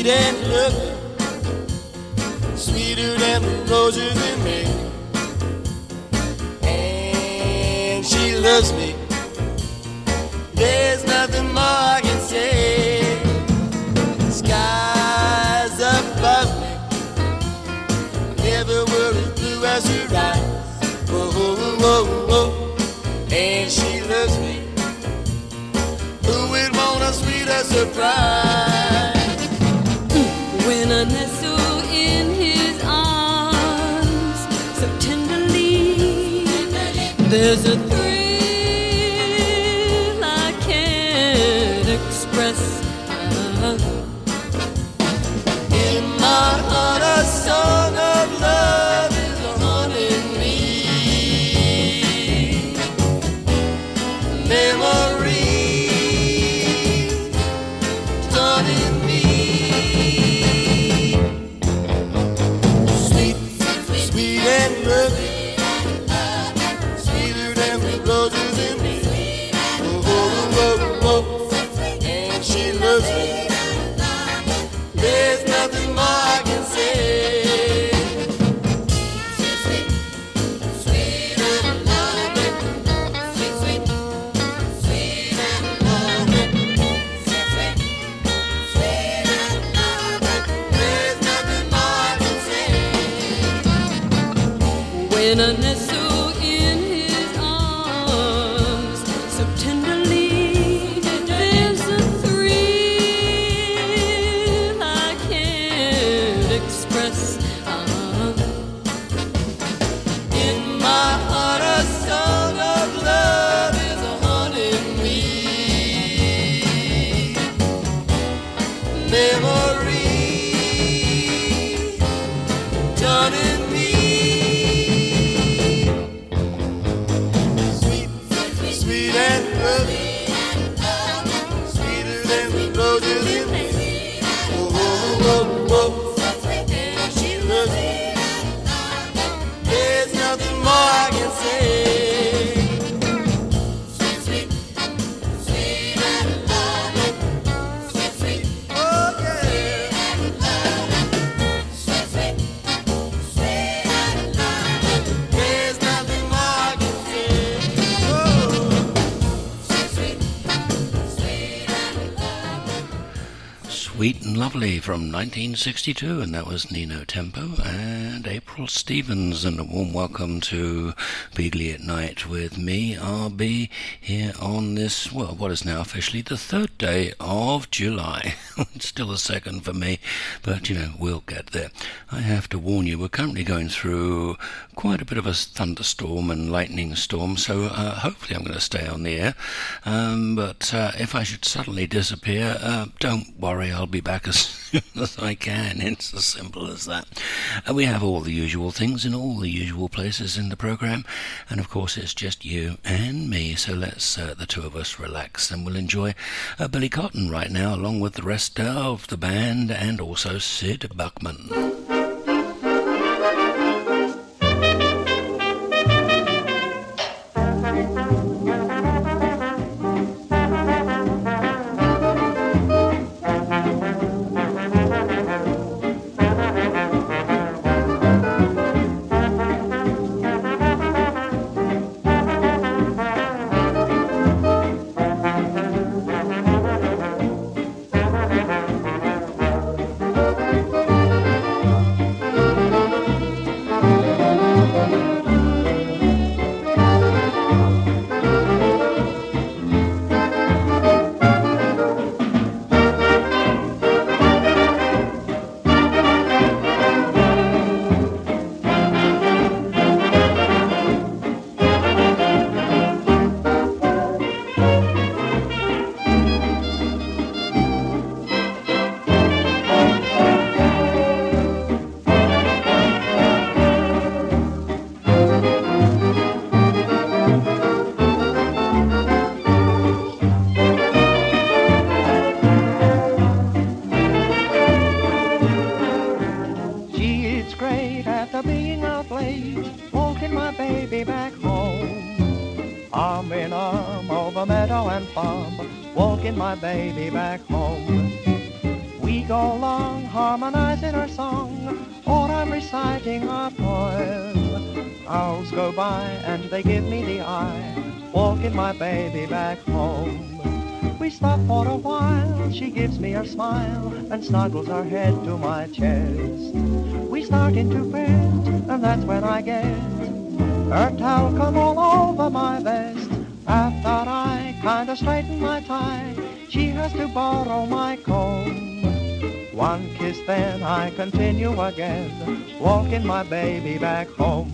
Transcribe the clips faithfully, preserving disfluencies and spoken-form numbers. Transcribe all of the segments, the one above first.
sweet and lovely, sweeter than the roses in May. And she loves me, there's nothing more I can say. Skies above me never were as blue as her eyes. Whoa, whoa, whoa, whoa. And she loves me, who would want a sweeter surprise? When I nestle in his arms so tenderly, there's a thrill I can't express. In my heart a song of love is haunting me. Memories taunting me. Sweet, sweet and lovely, sweeter than the roses in me. Whoa, whoa, whoa, whoa. And she loves me, there's nothing more I can say. Sweet, sweet, sweet and lovely, sweet, sweet, sweet and lovely, sweet, sweet, sweet and lovely. There's nothing more I can say. When I nestle in his arms so tenderly, there's a thrill I can't express. Uh-huh. In my heart a song of love is haunting me. Memories taunting me. Sweet, sweet and lovely, sweeter than the roses in me. Whoa, whoa, whoa, whoa. And she loves me, there's nothing more I can say. Sweet, sweet, sweet and lovely, sweet, sweet, oh yeah. Sweet, sweet, sweet and lovely, there's nothing more I can say. Oh, sweet, sweet, sweet and lovely. Sweet and Lovely from nineteen sixty-two, and that was Nino Tempo and April Stevens, and a warm welcome to Beagley at Night with me, R B, here on this, well, what is now officially the third day of July. It's still a second for me, but you know, we'll get there. I have to warn you, we're currently going through quite a bit of a thunderstorm and lightning storm, so uh, hopefully I'm going to stay on the air, um, but uh, if I should suddenly disappear, uh, don't worry, I'll be back as soon as I can. It's as simple as that. Uh, we have all the usual things in all the usual places in the program, and of course it's just you and me, so let's uh, the two of us relax, and we'll enjoy uh, Billy Cotton right now along with the rest of the band and also Sid Buckman. meadow and farm, walking my baby back home. We go along harmonizing our song, or I'm reciting a poem. Hours go by and they give me the eye, walking my baby back home. We stop for a while, she gives me a smile and snuggles her head to my chest. We start into bed, and that's when I get her talcum all over my vest. After I kinda straighten my tie, she has to borrow my comb. One kiss, then I continue again, walking my baby back home.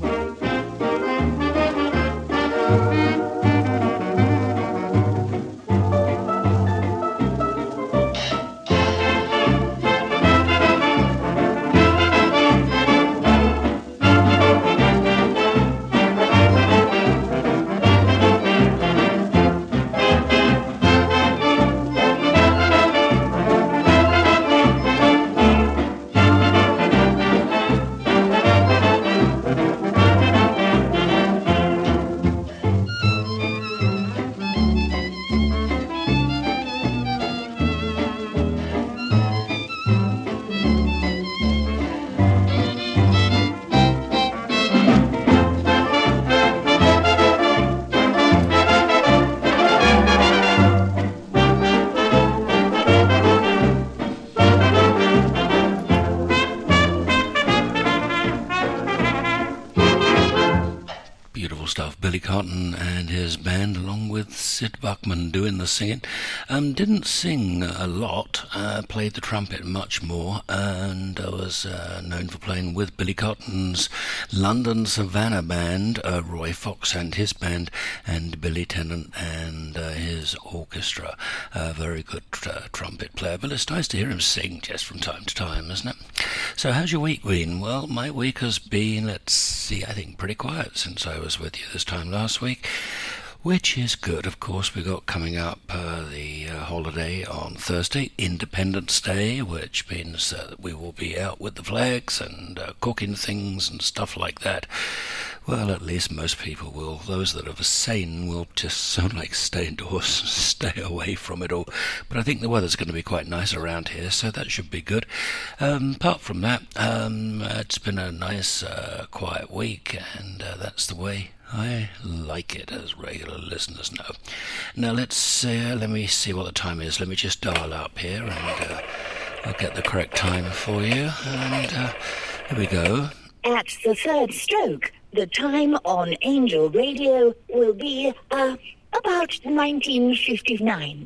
Billy Cotton and his band, along with Sid Buckman, doing the singing. Um, didn't sing a lot, uh, played the trumpet much more, and I was uh, known for playing with Billy Cotton's London Savannah band, uh, Roy Fox and his band, and Billy Tennant and uh, his orchestra. A very good uh, trumpet player, but it's nice to hear him sing just from time to time, isn't it? So how's your week been? Well, my week has been, let's see, I think pretty quiet since I was with you this time last week, which is good. Of course, we got coming up uh, the uh, holiday on Thursday, Independence Day, which means uh, that we will be out with the flags and uh, cooking things and stuff like that. Well, at least most people will. Those that are sane will just sort of like stay indoors, stay away from it all. But I think the weather's going to be quite nice around here, so that should be good. Um, apart from that, um, it's been a nice, uh, quiet week, and uh, that's the way I like it, as regular listeners know. Now let's uh, let me see what the time is. Let me just dial up here, and uh, I'll get the correct time for you. And uh, here we go. At the third stroke, the time on Angel Radio will be uh, about nineteen fifty-nine.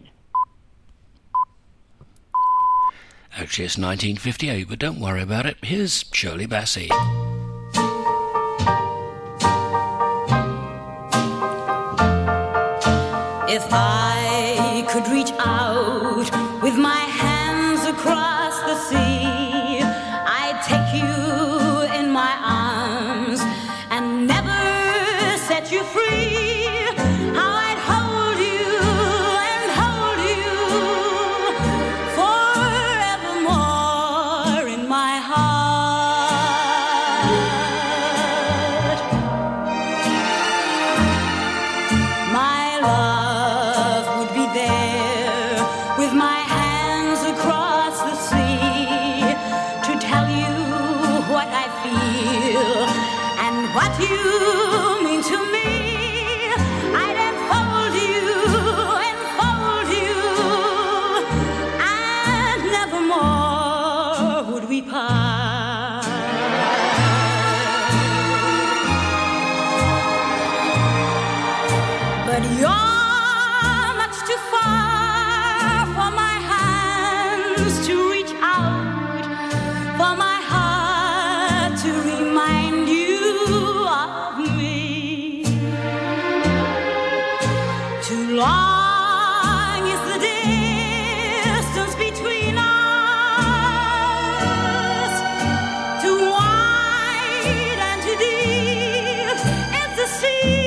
Actually, it's nineteen fifty-eight, but don't worry about it. Here's Shirley Bassey. If I could reach out with my hands across the sea, I'd take you in my arms and never set you free. How I'd hold you and hold you forevermore in my heart. My love would be there with my hands across the sea to tell you what I feel and what you mean to me. I'd enfold you, enfold you, and nevermore would we part. But you're much too far for my hands to reach out, for my heart to remind you of me. Too long is the distance between us, too wide and too deep is the sea.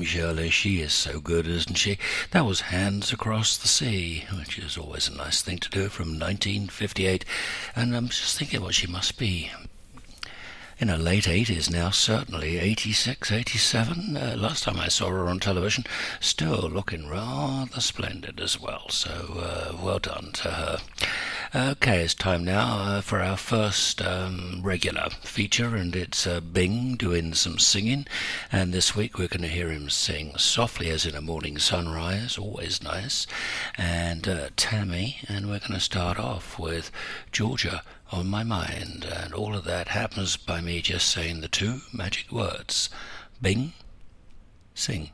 Shirley. She is so good, isn't she? That was Hands Across the Sea, which is always a nice thing to do, from nineteen fifty-eight. And I'm just thinking what she must be in her late eighties now, certainly eighty-six, eighty-seven. Uh, last time I saw her on television, still looking rather splendid as well. So uh, well done to her. Okay, it's time now uh, for our first um, regular feature, and it's uh, Bing doing some singing. And this week we're going to hear him sing Softly as in a Morning Sunrise, always nice, and uh, Tammy, and we're going to start off with Georgia on My Mind, and all of that happens by me just saying the two magic words. Bing, sing.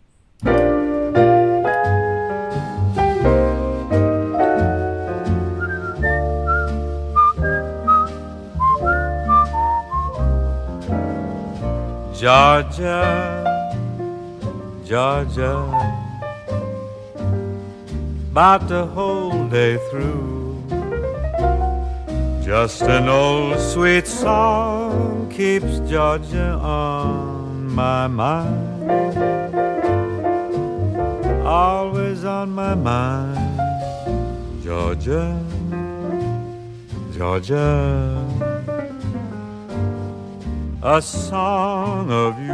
Georgia, Georgia, about the whole day through, just an old sweet song keeps Georgia on my mind, always on my mind. Georgia, Georgia, a song of you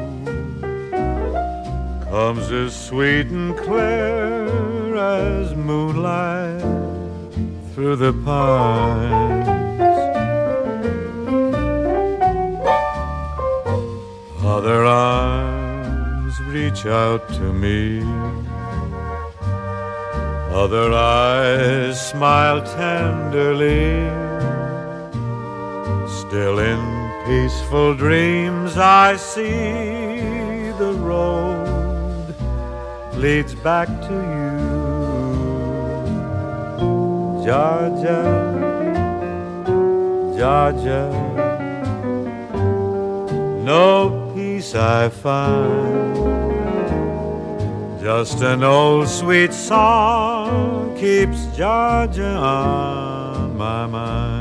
comes as sweet and clear as moonlight through the pines. Other arms reach out to me, other eyes smile tenderly. Still in peaceful dreams I see the road leads back to you. Georgia, Georgia, no peace I find, just an old sweet song keeps Georgia on my mind.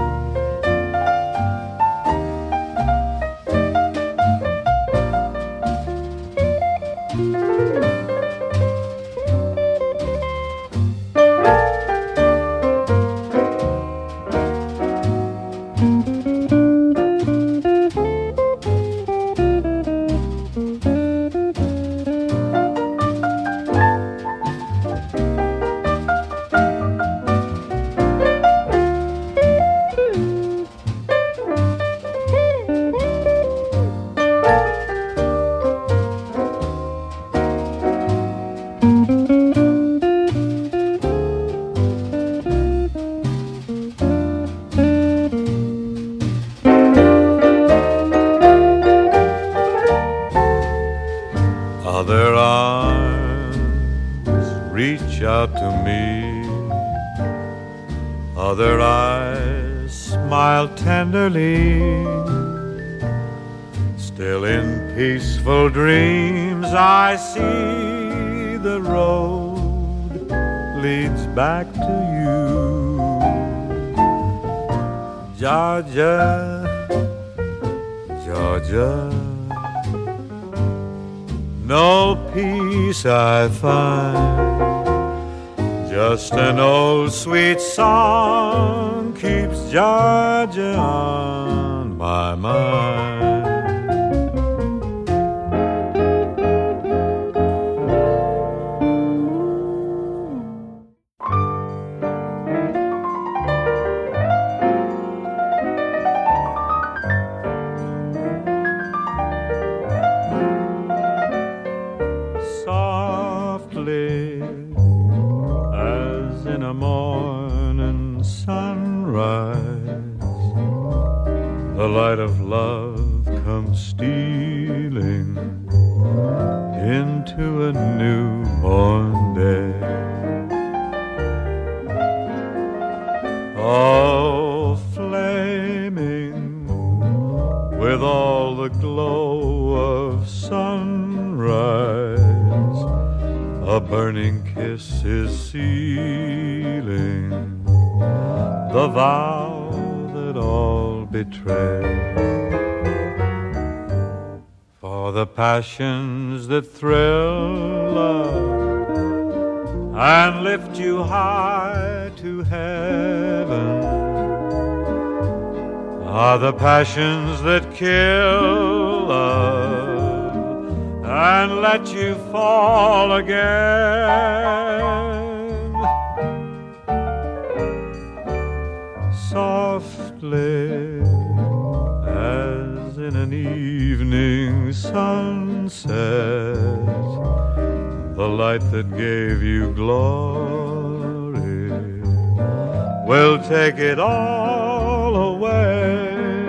Other eyes smile tenderly. Still in peaceful dreams I see the road leads back to you. Georgia, Georgia, no peace I find, just an old sweet song keeps Georgia on my mind. Softly as in a morning sunrise, the light of love comes stealing into a newborn day. Oh, flaming with all the glow of sunrise, a burning kiss is sealing the vow that all betray. For For the passions that thrill love and lift you high to heaven are the passions that kill love and let you fall again. Softly as in an evening sunset, the light that gave you glory will take it all away.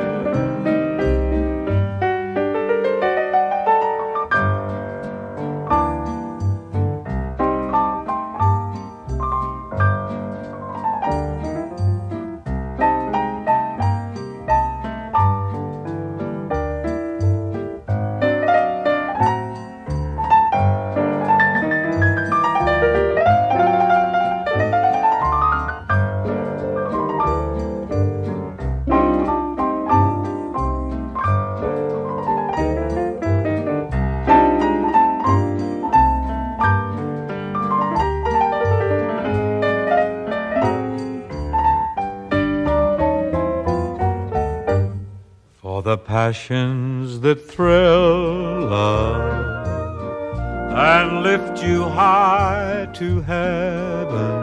The passions that thrill love and lift you high to heaven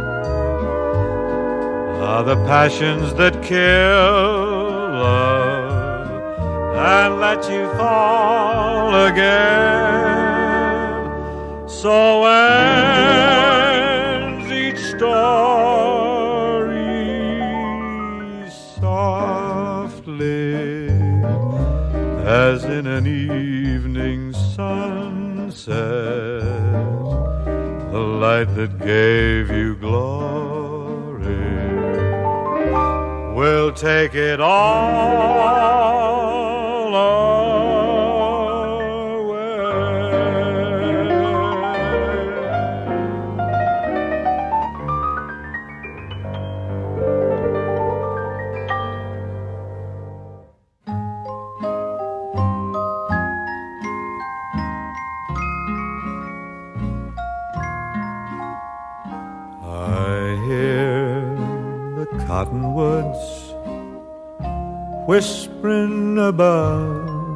are the passions that kill love and let you fall again. So ends each story softly as in an evening sunset, the light that gave you glory will take it all away. Cottonwoods whispering about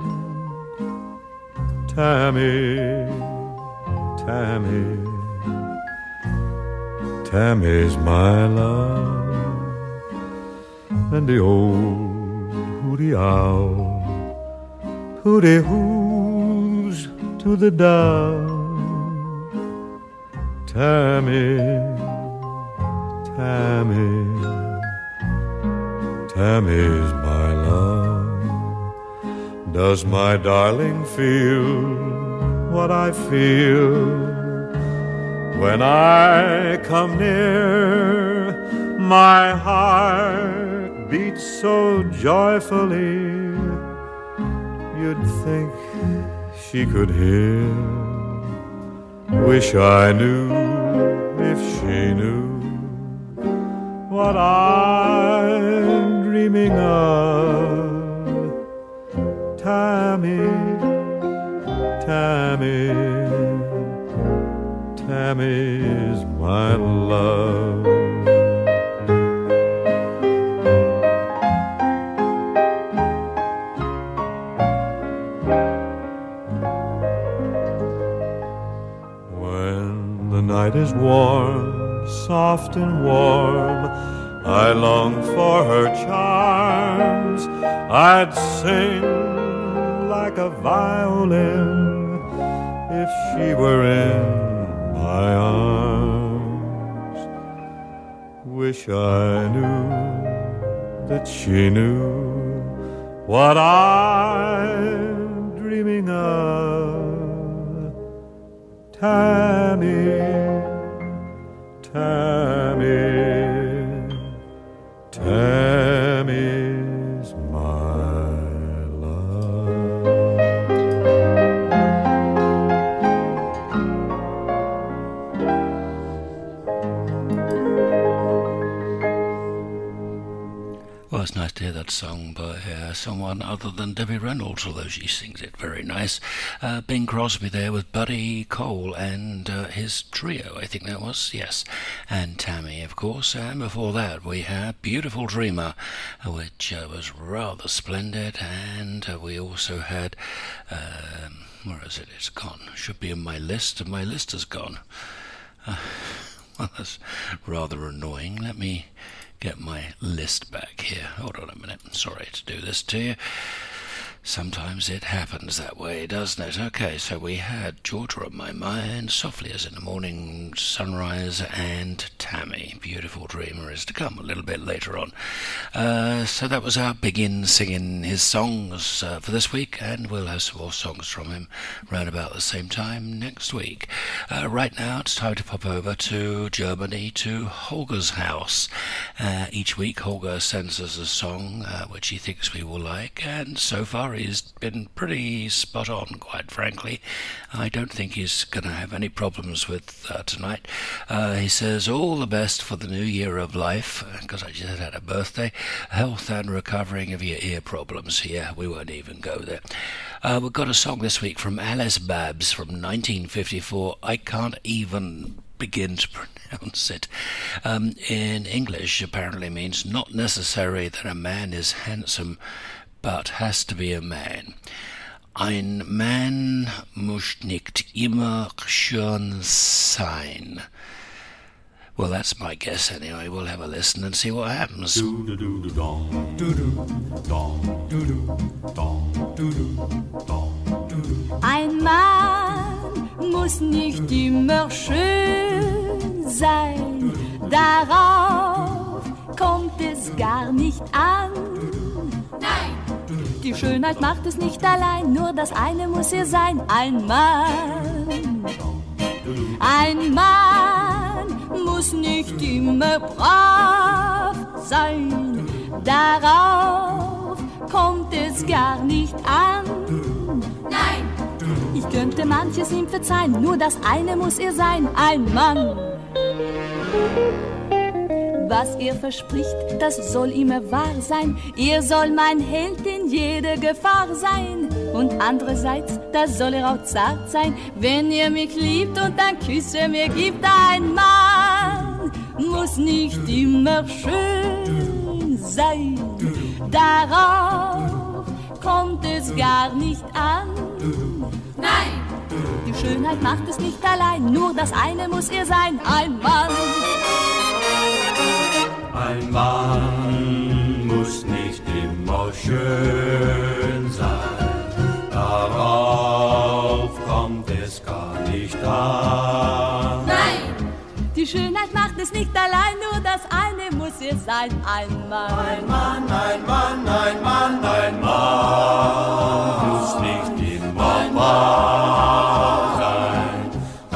Tammy, Tammy, Tammy's my love, and the old hooty owl hooty hoos to the dove. Tammy, Tammy, Tammy's my love. Does my darling feel what I feel when I come near? My heart beats so joyfully, you'd think she could hear. Wish I knew if she knew what I'm dreaming of. Tammy, Tammy, Tammy's my love. When the night is warm, soft and warm, I long for her charms. I'd sing like a violin if she were in my arms. Wish I knew that she knew what I'm dreaming of. Tammy, Tammy, Tammy's my love. Well, it's nice to hear that sung by uh, someone other than Debbie Reynolds, although she sings it very nice. Uh, Bing Crosby there with Buddy Cole and uh, his trio, I think that was, yes. And Tammy, of course. And before that, we had Beautiful Dreamer, which uh, was rather splendid. And uh, we also had, um, where is it? It's gone. Should be in my list, and my list is gone. Uh, well, that's rather annoying. Let me get my list back here. Hold on a minute. Sorry to do this to you. Sometimes it happens that way, doesn't it? Okay, so we had Georgia on My Mind, Softly as in the Morning, Sunrise, and Tammy. Beautiful Dreamer is to come a little bit later on. Uh, so that was our Begin singing his songs uh, for this week, and we'll have some more songs from him round about the same time next week. Uh, right now, it's time to pop over to Germany, to Holger's house. Uh, each week, Holger sends us a song uh, which he thinks we will like, and so far he's been pretty spot on, quite frankly. I don't think he's going to have any problems with uh, tonight. Uh, he says, all the best for the new year of life, because I just had a birthday, health and recovering of your ear problems. Yeah, we won't even go there. Uh, we've got a song this week from Alice Babs from nineteen fifty-four. I can't even begin to pronounce it. Um, in English, apparently means not necessary that a man is handsome, but has to be a man. Ein Mann muss nicht immer schön sein. Well, that's my guess anyway. We'll have a listen and see what happens. Ein Mann muss nicht immer schön sein, darauf kommt es gar nicht an. Nein! Die Schönheit macht es nicht allein, nur das eine muss ihr sein, ein Mann. Ein Mann muss nicht immer brav sein, darauf kommt es gar nicht an. Nein! Ich könnte manches ihm verzeihen, nur das eine muss ihr sein, ein Mann. Was ihr verspricht, das soll immer wahr sein. Ihr soll mein Held in jeder Gefahr sein. Und andererseits, da soll er auch zart sein. Wenn ihr mich liebt und ein Küsse mir gibt, ein Mann muss nicht immer schön sein. Darauf kommt es gar nicht an. Nein! Die Schönheit macht es nicht allein, nur das eine muss ihr sein, ein Mann. Ein Mann muss nicht immer schön sein, darauf kommt es gar nicht an. Nein! Die Schönheit macht es nicht allein, nur das eine muss ihr sein, ein Mann. Ein Mann, ein Mann, ein Mann, ein Mann muss nicht immer wahr sein,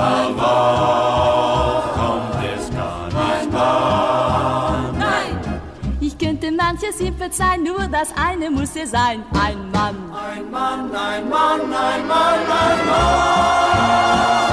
darauf kommt es gar nicht an. Nein! Ich könnte manches ihm verzeihen, nur das eine muss ihr sein, ein Mann. Ein Mann, ein Mann, ein Mann, ein Mann.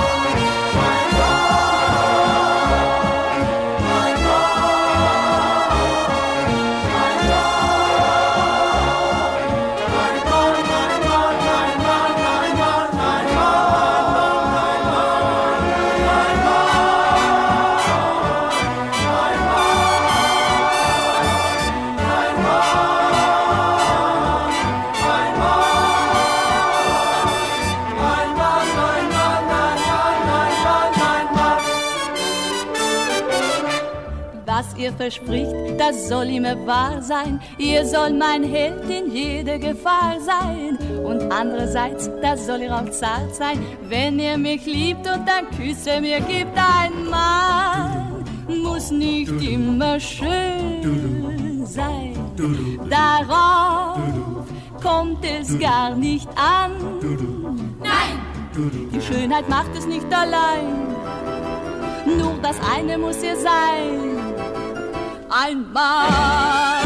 Ihr verspricht, das soll immer wahr sein. Ihr soll mein Held in jeder Gefahr sein. Und andererseits, das soll ihr auch zart sein. Wenn ihr mich liebt und ein Küsse mir gibt, ein Mann muss nicht immer schön sein. Darauf kommt es gar nicht an. Nein! Die Schönheit macht es nicht allein. Nur das eine muss ihr sein. Ein Mann.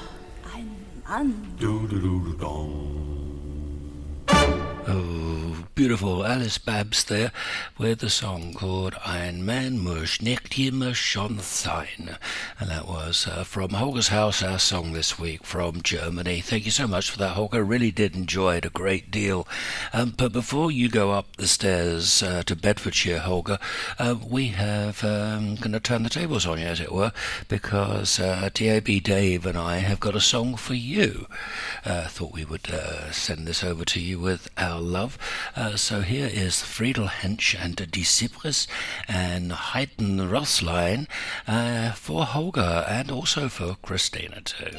Ein Mann. Oh, beautiful Alice Babs there with a song called Ein Mann muss nicht immer schon sein. And that was uh, from Holger's House, our song this week from Germany. Thank you so much for that, Holger. Really did enjoy it a great deal. Um, but before you go up the stairs uh, to Bedfordshire, Holger, uh, we have um, going to turn the tables on you, as it were, because uh, D A B Dave and I have got a song for you. Uh, thought we would uh, send this over to you with our love. Uh, so here is Friedel Hensch and Die Cypress and Heiden Rosslein uh, for Holger and also for Christina too.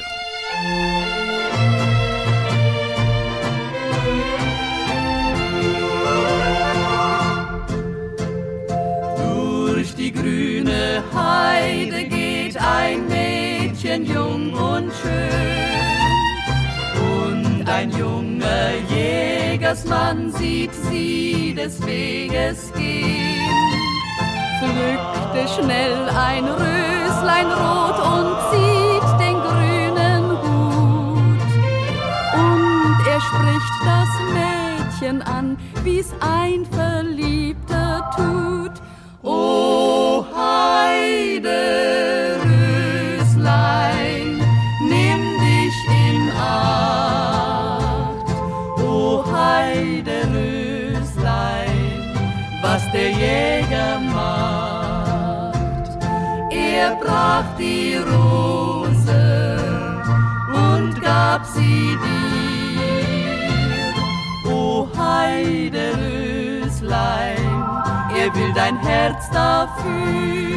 Durch die grüne Heide geht ein Mädchen jung und schön. Und ein junger Jägersmann sieht sie des Weges gehen, pflückte schnell ein Röslein rot und zieht den grünen Hut. Und er spricht das Mädchen an, wie's ein Verliebter tut. O Heide, Röslein, nimm dich in Acht. O Heide, Röslein, was der Jäger macht. Er brach die Rose und gab sie dir. O Heide, Röslein, er will dein Herz dafür.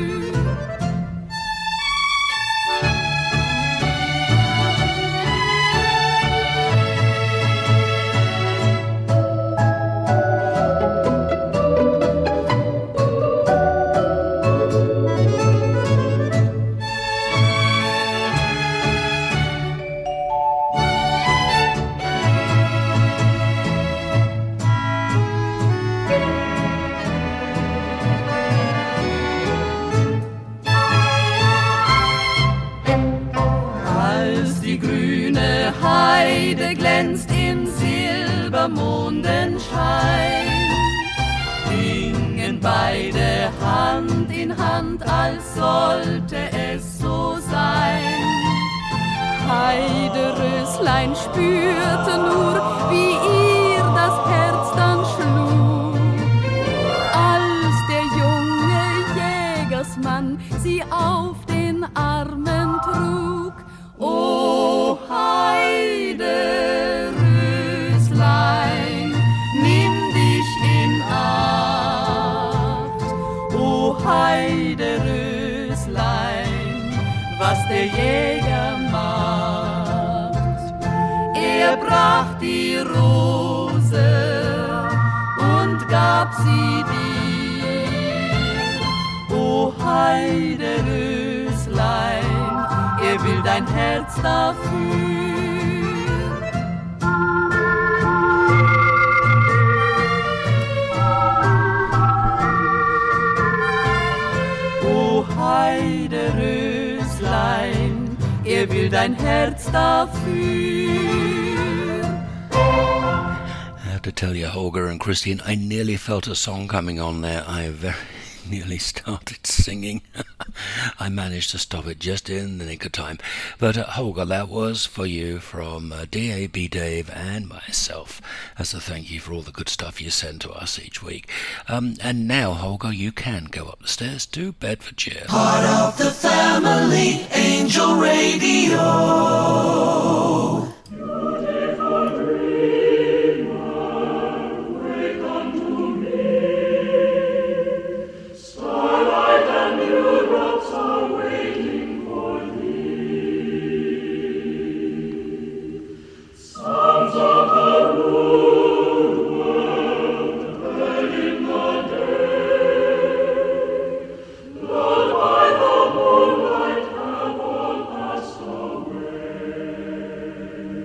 Glänzt im Silbermondenschein, gingen beide Hand in Hand, als sollte es so sein. Heide Röslein spürte nur, wie ihr das Herz dann schlug, als der junge Jägersmann sie auf den Armen trug. O Heide, Röslein, nimm dich in Acht. O Heide, Röslein, was der Jäger macht. Er brach die Rose und gab sie dir. O Heide, Röslein, er will dein Herz dafür. O Heide, Röslein, er will dein Herz dafür. I have to tell you, Holger and Christine, I nearly felt a song coming on there. I very nearly started singing. I managed to stop it just in the nick of time. But uh, Holger, that was for you from uh, D A B Dave and myself as a thank you for all the good stuff you send to us each week. Um, and now, Holger, you can go up the stairs to Bedfordshire. Part of the family, Angel Radio. Away.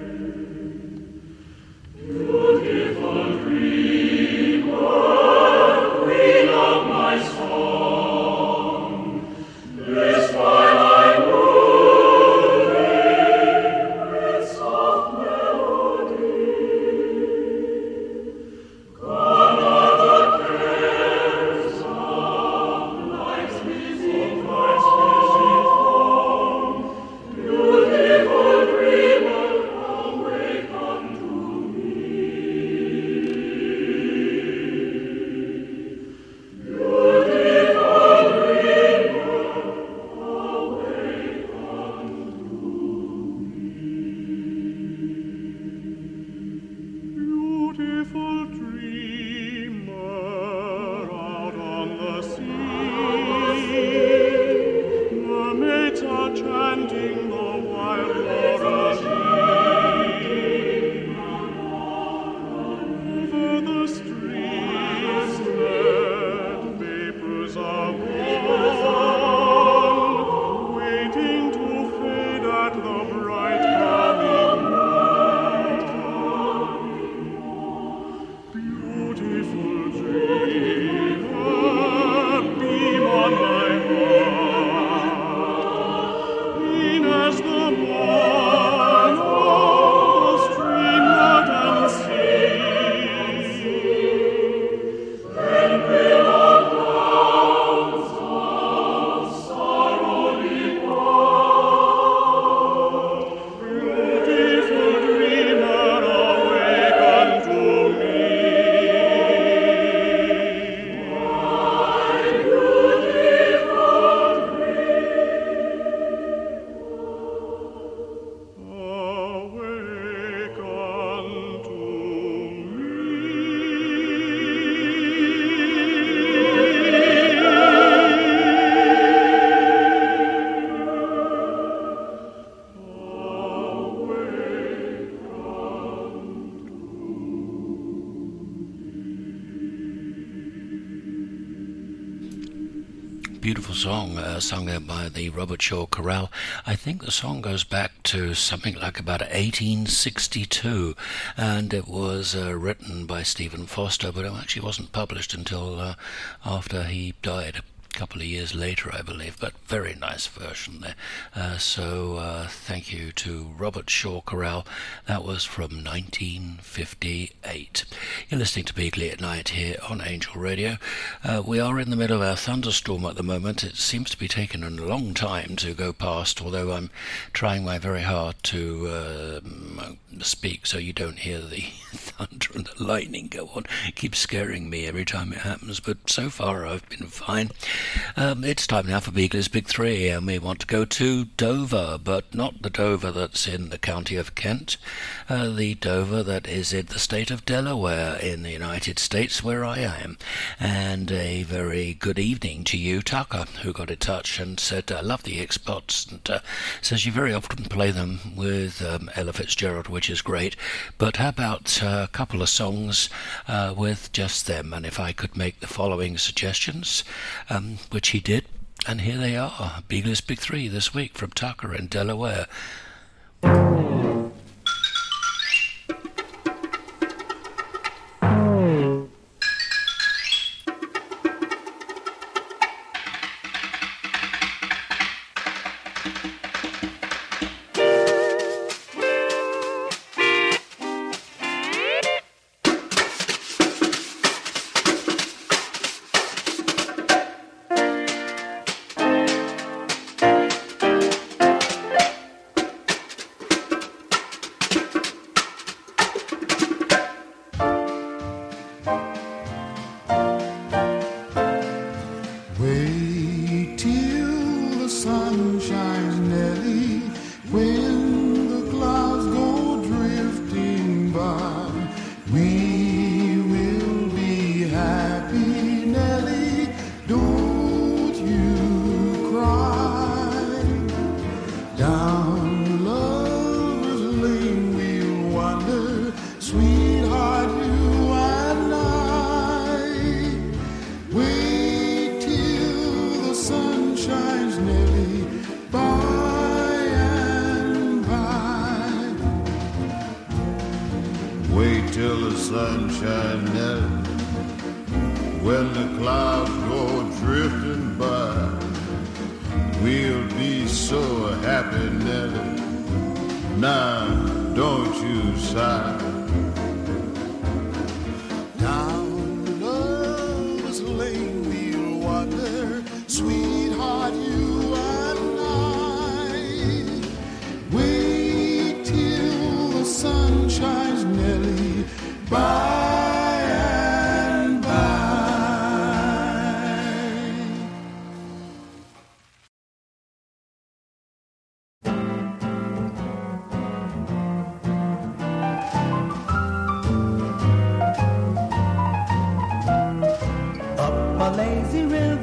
Beautiful song, uh, sung there by the Robert Shaw Chorale. I think the song goes back to something like about eighteen sixty-two, and it was uh, written by Stephen Foster, but it actually wasn't published until uh, after he died. Couple of years later, I believe, but very nice version there. Uh, so uh, thank you to Robert Shaw Chorale. That was from nineteen fifty-eight. You're listening to Beagley at Night here on Angel Radio. Uh, we are in the middle of our thunderstorm at the moment. It seems to be taking a long time to go past, although I'm trying my very hard to uh, speak so you don't hear the thunder and the lightning go on. It keeps scaring me every time it happens, but so far I've been fine. Um, it's time now for Beagley's Big Three, and we want to go to Dover, but not the Dover that's in the county of Kent, uh, the Dover that is in the state of Delaware in the United States, where I am. And a very good evening to you, Tucker, who got in touch and said, I love the X-Bots, and uh, says you very often play them with um, Ella Fitzgerald, which is great, but how about uh, a couple of songs uh, with just them? And if I could make the following suggestions, um, which he did, and here they are, Beagley's Big Three this week from Tucker in Delaware.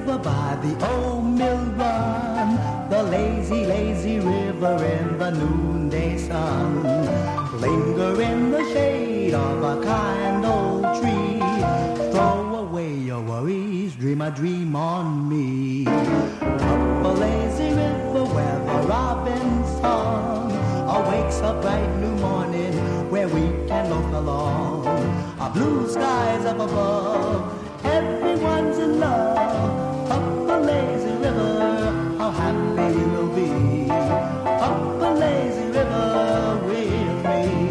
river by the old mill run, the lazy, lazy river in the noonday sun. Linger in the shade of a kind old tree. Throw away your worries, dream a dream on me. Up a lazy river where the robin's song awakes a bright new morning where we can look along. Our blue skies up above, everyone's in love. Up a lazy river, how happy we'll be. Up a lazy river with me.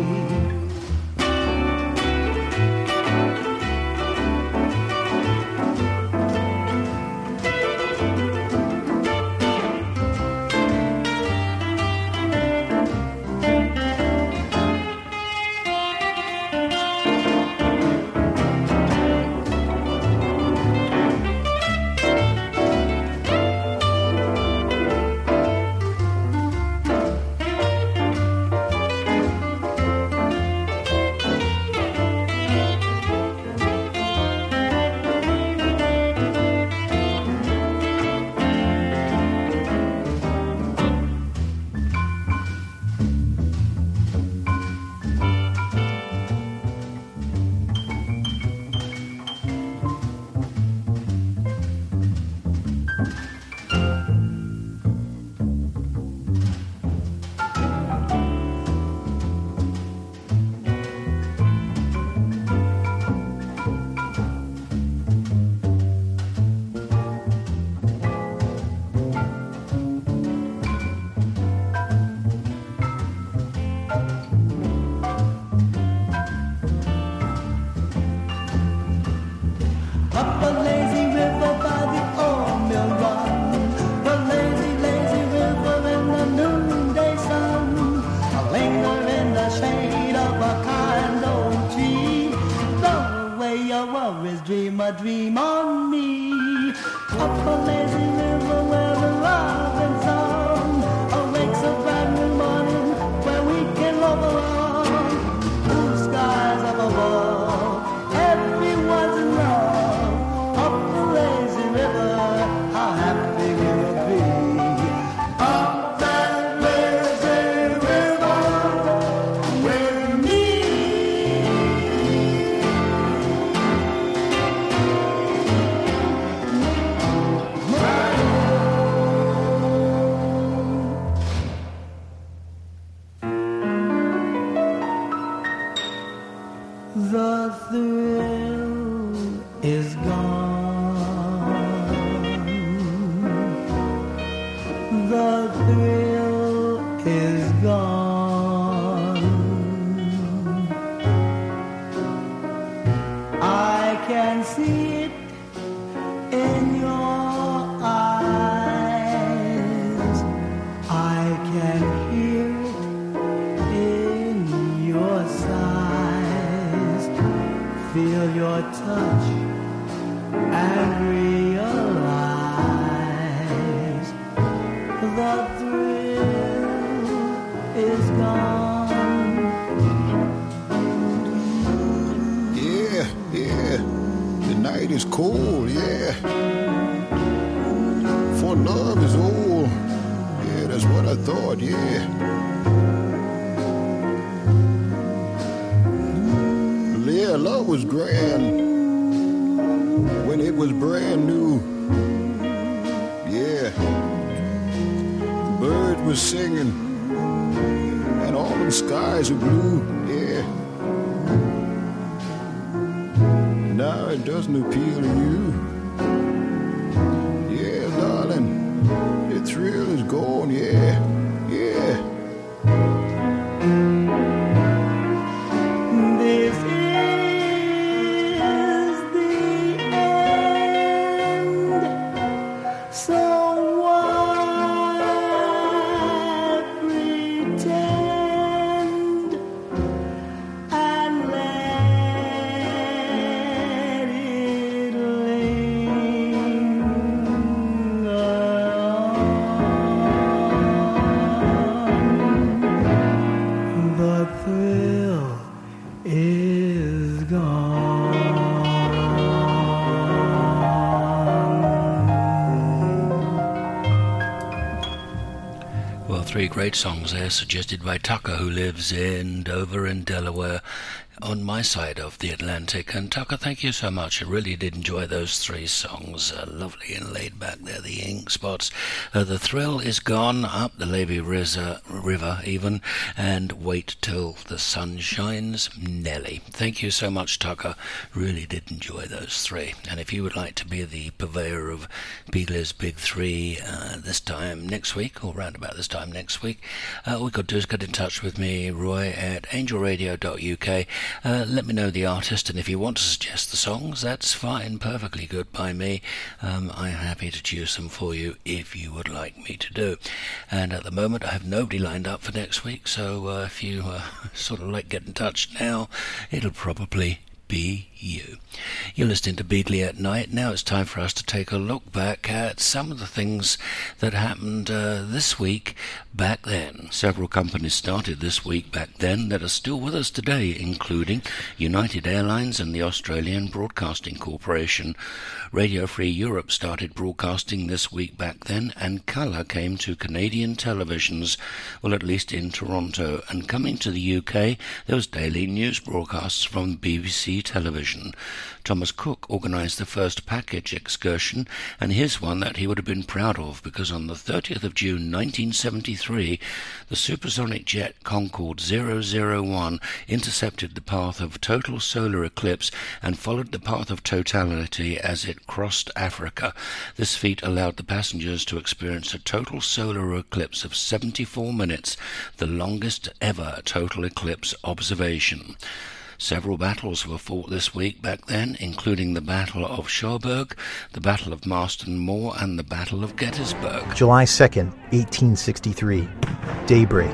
three great songs there suggested by Tucker, who lives in Dover in Delaware, on my side of the Atlantic. And Tucker, thank you so much. I really did enjoy those three songs. Uh, lovely and laid back there, the Ink Spots. Uh, the Thrill Is Gone, Up the Levy River, River even, and Wait Till the Sun Shines, Nelly. Thank you so much, Tucker. Really did enjoy those three. And if you would like to be the purveyor of Beagler's Big Three uh, this time next week, or round about this time next week, uh, all you've got to do is get in touch with me, Roy, at angel radio dot U K. Uh, let me know the artist, and if you want to suggest the songs, that's fine, perfectly good by me. Um, I'm happy to choose them for you if you would like me to do. And at the moment, I have nobody lined up for next week, so uh, if you uh, sort of like get in touch now, it'll probably be you. You're listening to Beagley at Night. Now it's time for us to take a look back at some of the things that happened uh, this week back then. Several companies started this week back then that are still with us today, including United Airlines and the Australian Broadcasting Corporation. Radio Free Europe started broadcasting this week back then, and colour came to Canadian televisions, well, at least in Toronto. And coming to the U K, there was daily news broadcasts from B B C television. Thomas Cook organised the first package excursion, and here's one that he would have been proud of, because on the thirtieth of June nineteen seventy-three, the supersonic jet Concorde zero zero one intercepted the path of total solar eclipse and followed the path of totality as it crossed Africa. This feat allowed the passengers to experience a total solar eclipse of seventy-four minutes, the longest ever total eclipse observation. Several battles were fought this week back then, including the Battle of Cherbourg, the Battle of Marston Moor, and the Battle of Gettysburg. July second, eighteen sixty-three. Daybreak.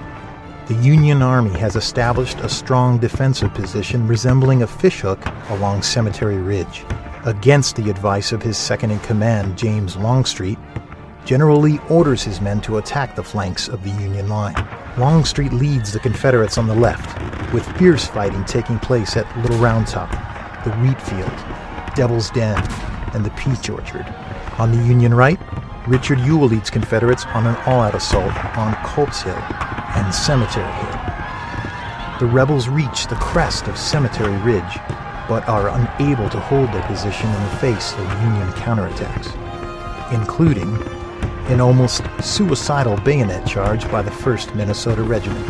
The Union Army has established a strong defensive position resembling a fishhook along Cemetery Ridge. Against the advice of his second-in-command, James Longstreet, General Lee orders his men to attack the flanks of the Union line. Longstreet leads the Confederates on the left, with fierce fighting taking place at Little Round Top, the Wheat Field, Devil's Den, and the Peach Orchard. On the Union right, Richard Ewell leads Confederates on an all-out assault on Culp's Hill and Cemetery Hill. The rebels reach the crest of Cemetery Ridge, but are unable to hold their position in the face of Union counterattacks, including an almost suicidal bayonet charge by the first Minnesota Regiment.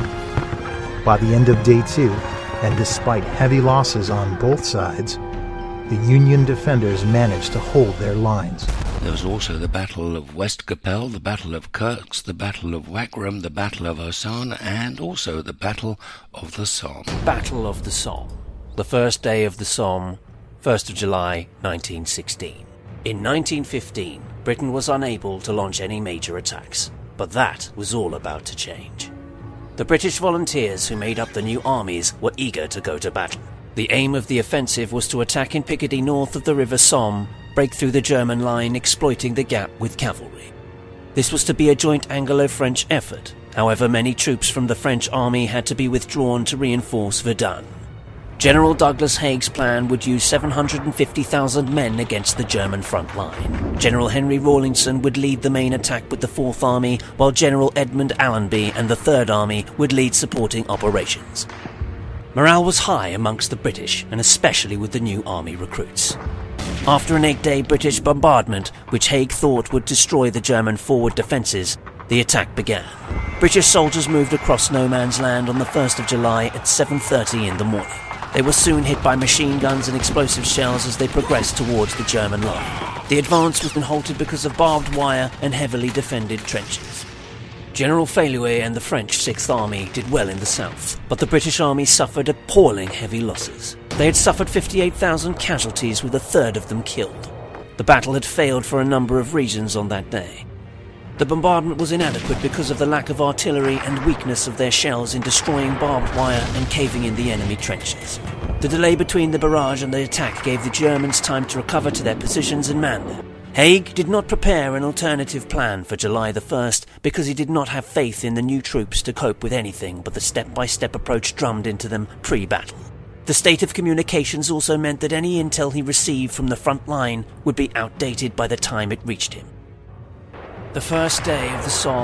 By the end of day two, and despite heavy losses on both sides, the Union defenders managed to hold their lines. There was also the Battle of West Capel, the Battle of Kirks, the Battle of Wagram, the Battle of Ossane, and also the Battle of the Somme. Battle of the Somme. The first day of the Somme, first of July, nineteen sixteen. In nineteen fifteen, Britain was unable to launch any major attacks, but that was all about to change. The British volunteers who made up the new armies were eager to go to battle. The aim of the offensive was to attack in Picardy north of the River Somme, break through the German line, exploiting the gap with cavalry. This was to be a joint Anglo-French effort. However, many troops from the French army had to be withdrawn to reinforce Verdun. General Douglas Haig's plan would use seven hundred fifty thousand men against the German front line. General Henry Rawlinson would lead the main attack with the Fourth Army, while General Edmund Allenby and the Third Army would lead supporting operations. Morale was high amongst the British, and especially with the new army recruits. After an eight-day British bombardment, which Haig thought would destroy the German forward defences, the attack began. British soldiers moved across no man's land on the first of July at seven thirty in the morning. They were soon hit by machine guns and explosive shells as they progressed towards the German line. The advance was then halted because of barbed wire and heavily defended trenches. General Faylouet and the French Sixth Army did well in the south, but the British Army suffered appalling heavy losses. They had suffered fifty-eight thousand casualties, with a third of them killed. The battle had failed for a number of reasons on that day. The bombardment was inadequate because of the lack of artillery and weakness of their shells in destroying barbed wire and caving in the enemy trenches. The delay between the barrage and the attack gave the Germans time to recover to their positions and man them. Haig did not prepare an alternative plan for July the first because he did not have faith in the new troops to cope with anything but the step-by-step approach drummed into them pre-battle. The state of communications also meant that any intel he received from the front line would be outdated by the time it reached him. The first day of the Somme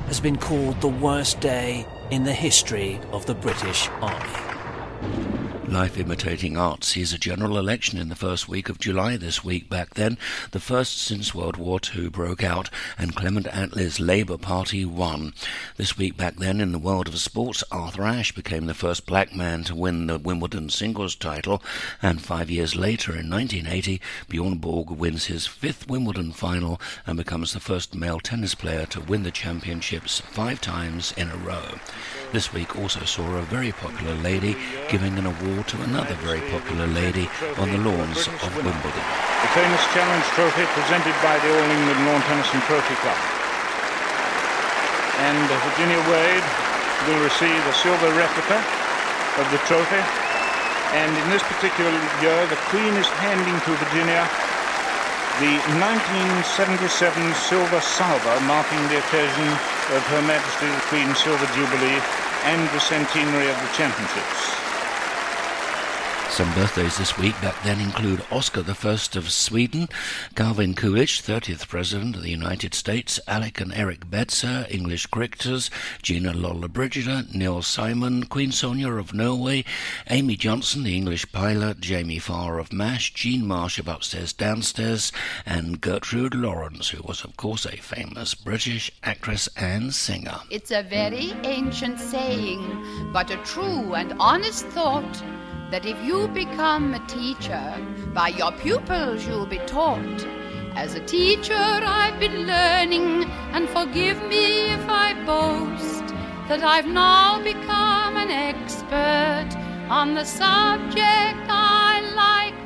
has been called the worst day in the history of the British Army. Life Imitating Art sees a general election in the first week of July this week. Back then, the first since World War Two broke out, and Clement Attlee's Labour Party won. This week back then, in the world of sports, Arthur Ashe became the first black man to win the Wimbledon singles title, and five years later, in nineteen eighty, Bjorn Borg wins his fifth Wimbledon final and becomes the first male tennis player to win the championships five times in a row. This week also saw a very popular lady giving an award to another very popular lady on the lawns of Wimbledon. The famous Challenge Trophy presented by the All England Lawn Tennis and Trophy Club. And Virginia Wade will receive a silver replica of the trophy. And in this particular year, the Queen is handing to Virginia the nineteen seventy-seven Silver Salver, marking the occasion of Her Majesty the Queen's Silver Jubilee and the centenary of the championships. Some birthdays this week back then include Oscar the First of Sweden, Calvin Coolidge, thirtieth President of the United States, Alec and Eric Betzer, English cricketers, Gina Lollobrigida, Neil Simon, Queen Sonia of Norway, Amy Johnson, the English pilot, Jamie Farr of MASH, Jean Marsh of Upstairs Downstairs, and Gertrude Lawrence, who was of course a famous British actress and singer. It's a very ancient saying, but a true and honest thought, that if you become a teacher, by your pupils you'll be taught. As a teacher I've been learning, and forgive me if I boast, that I've now become an expert on the subject I like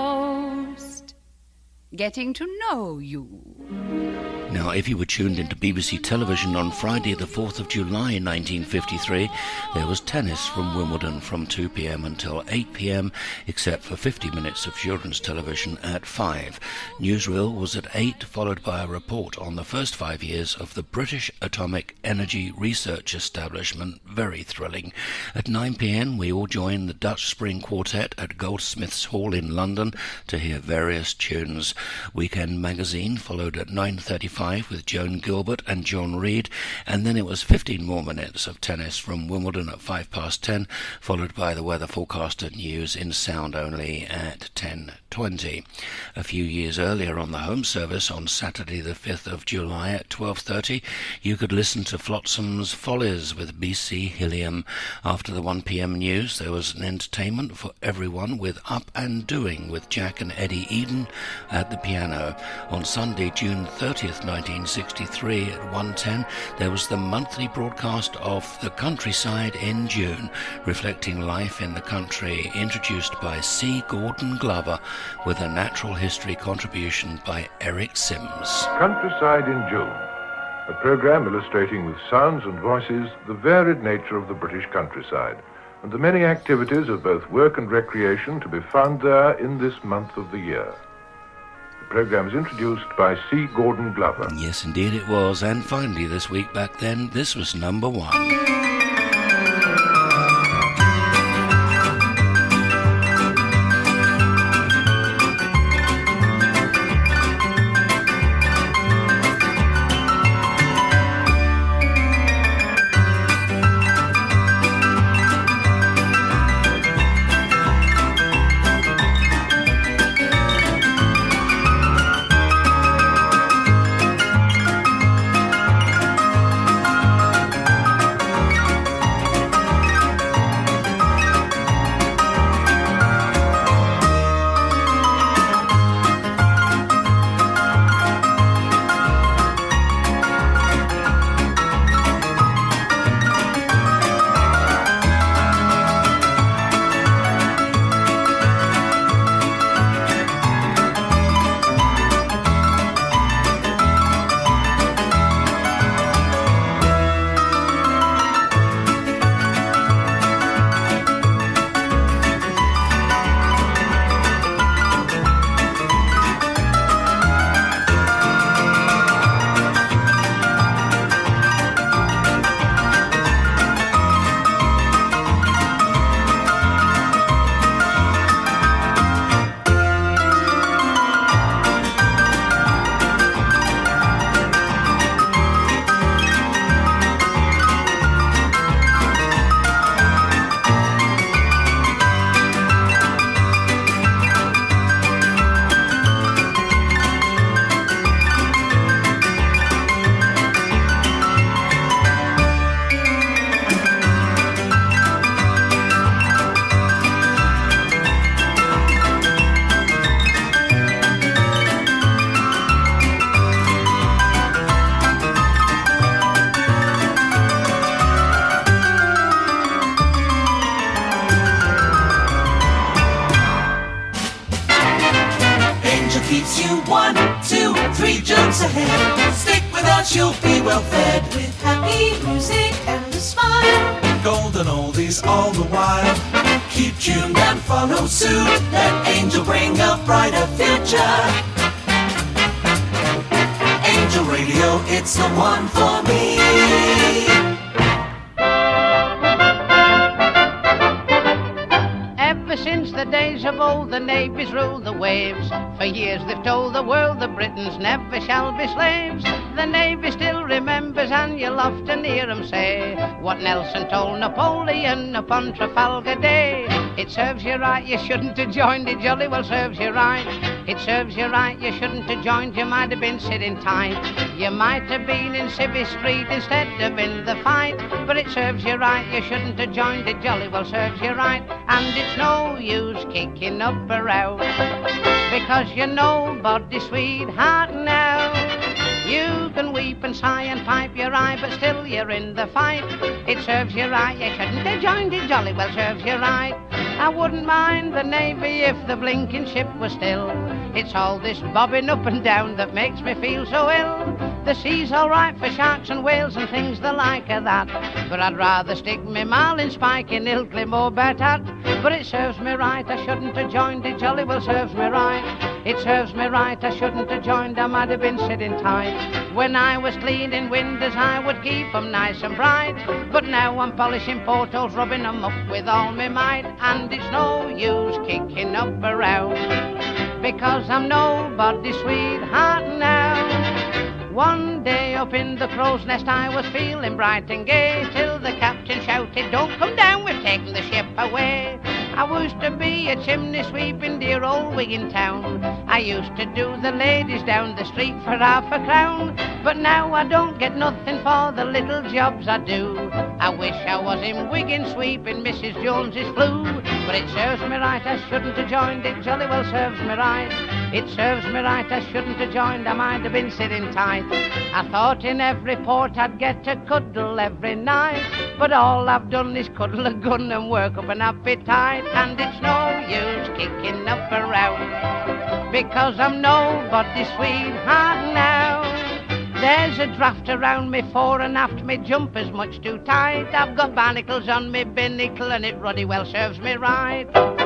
most, getting to know you. Now, if you were tuned into B B C Television on Friday the fourth of July nineteen fifty-three, there was tennis from Wimbledon from two p.m. until eight p.m, except for fifty minutes of children's television at five. Newsreel was at eight, followed by a report on the first five years of the British Atomic Energy Research Establishment. Very thrilling. At nine p.m, we all joined the Dutch Spring Quartet at Goldsmiths Hall in London to hear various tunes. Weekend Magazine followed at nine thirty-five with Joan Gilbert and John Reed, and then it was fifteen more minutes of tennis from Wimbledon at five past ten, followed by the weather forecast and news in sound only at ten twenty. A few years earlier on the home service on Saturday the fifth of July at twelve thirty, you could listen to Flotsam's Follies with B C Hilliam. After the one p.m. news, there was an entertainment for everyone with Up and Doing with Jack and Eddie Eden at the piano. On Sunday, June thirtieth, nineteen sixty-three at one ten, there was the monthly broadcast of The Countryside in June, reflecting life in the country, introduced by C. Gordon Glover, with a natural history contribution by Eric Sims. Countryside in June, a program illustrating with sounds and voices the varied nature of the British countryside and the many activities of both work and recreation to be found there in this month of the year. The program is introduced by C. Gordon Glover. Yes, indeed it was. And finally, this week back then, this was number one. keeps you one, two, three jumps ahead. Stick with us, you'll be well fed with happy music and a smile. Golden oldies all the while. Keep tuned and follow suit. Let Angel bring a brighter future. Angel Radio, it's the one for me. Ever since the days of old, the navies ruled the waves. For years they've told the world the Britons never shall be slaves. The Navy still remembers, and you'll often hear them say what Nelson told Napoleon upon Trafalgar Day. It serves you right, you shouldn't have joined, it jolly well serves you right. It serves you right, you shouldn't have joined, you might have been sitting tight. You might have been in Civvy Street instead of in the fight. But it serves you right, you shouldn't have joined, it jolly well serves you right. And it's no use kicking up a row, because you're nobody's sweetheart now. You can weep and sigh and pipe your eye, but still you're in the fight. It serves you right, you shouldn't have joined, it jolly well serves you right. I wouldn't mind the Navy if the blinking ship was still. It's all this bobbing up and down that makes me feel so ill. The sea's all right for sharks and whales and things the like of that, but I'd rather stick me marlin spike in Ilkley or Batat. But it serves me right, I shouldn't have joined, it jolly well serves me right. It serves me right, I shouldn't have joined, I might have been sitting tight. When I was cleaning windows, I would keep 'em nice and bright. But now I'm polishing portals, rubbing 'em up with all my might. And it's no use kicking up around, because I'm nobody's sweetheart now. One day up in the crow's nest I was feeling bright and gay, till the captain shouted, "Don't come down, we've taken the ship away." I used to be a chimney sweep in dear old Wigan town. I used to do the ladies down the street for half a crown. But now I don't get nothing for the little jobs I do. I wish I was in Wigan sweeping Missus Jones's flue. But it serves me right, I shouldn't have joined, it jolly well serves me right. It serves me right, I shouldn't have joined, I might have been sitting tight. I thought in every port I'd get a cuddle every night, but all I've done is cuddle a gun and work up an appetite. And it's no use kicking up around, because I'm nobody's sweetheart now. There's a draft around me fore and aft, me jumper's much too tight. I've got barnacles on me binnacle and it ruddy well serves me right.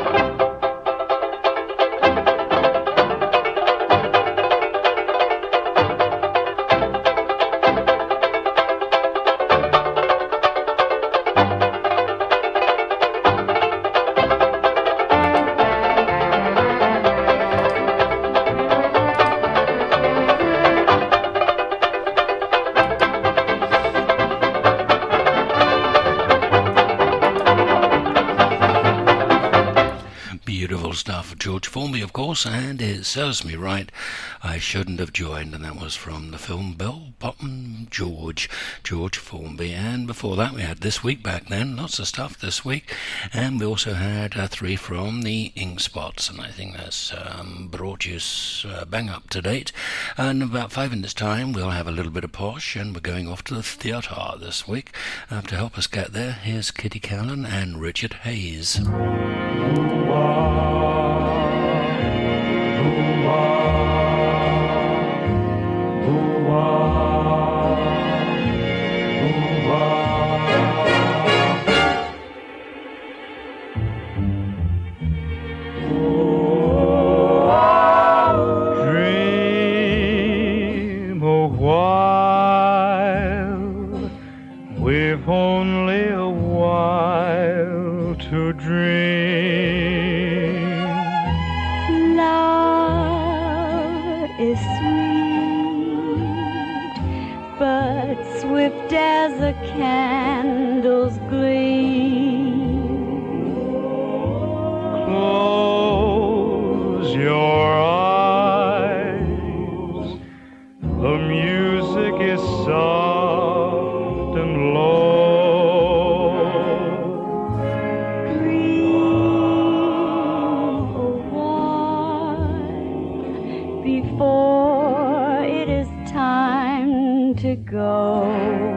Stuff, George Formby, of course, and It Serves Me Right, I Shouldn't Have Joined, and that was from the film Bell Bottom George, George Formby. And before that we had This Week Back Then, lots of stuff this week, and we also had uh, three from the Ink Spots, and I think that's um, brought you uh, bang up to date. And in about five minutes time we'll have a little bit of posh, and we're going off to the theatre this week. Uh, to help us get there, here's Kitty Callan and Richard Hayes. Dream a while, we've only a while to dream. Love is sweet, but swift as a candle's gleam. Close your eyes, the music is soft and low. Dream a while before it is time to go.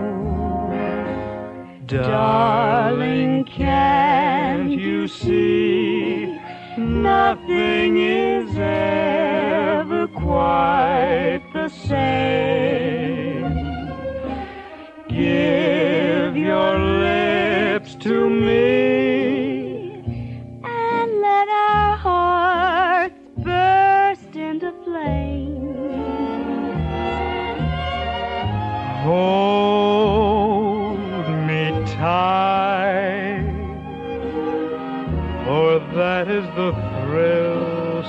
Darling, can't you see nothing is ever it the same. Give your lips to me and let our hearts burst into flame. Hold me tight, for that is the thrill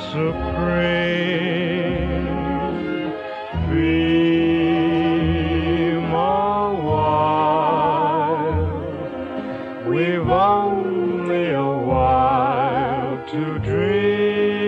supreme. Dream a while, we've only a while to dream.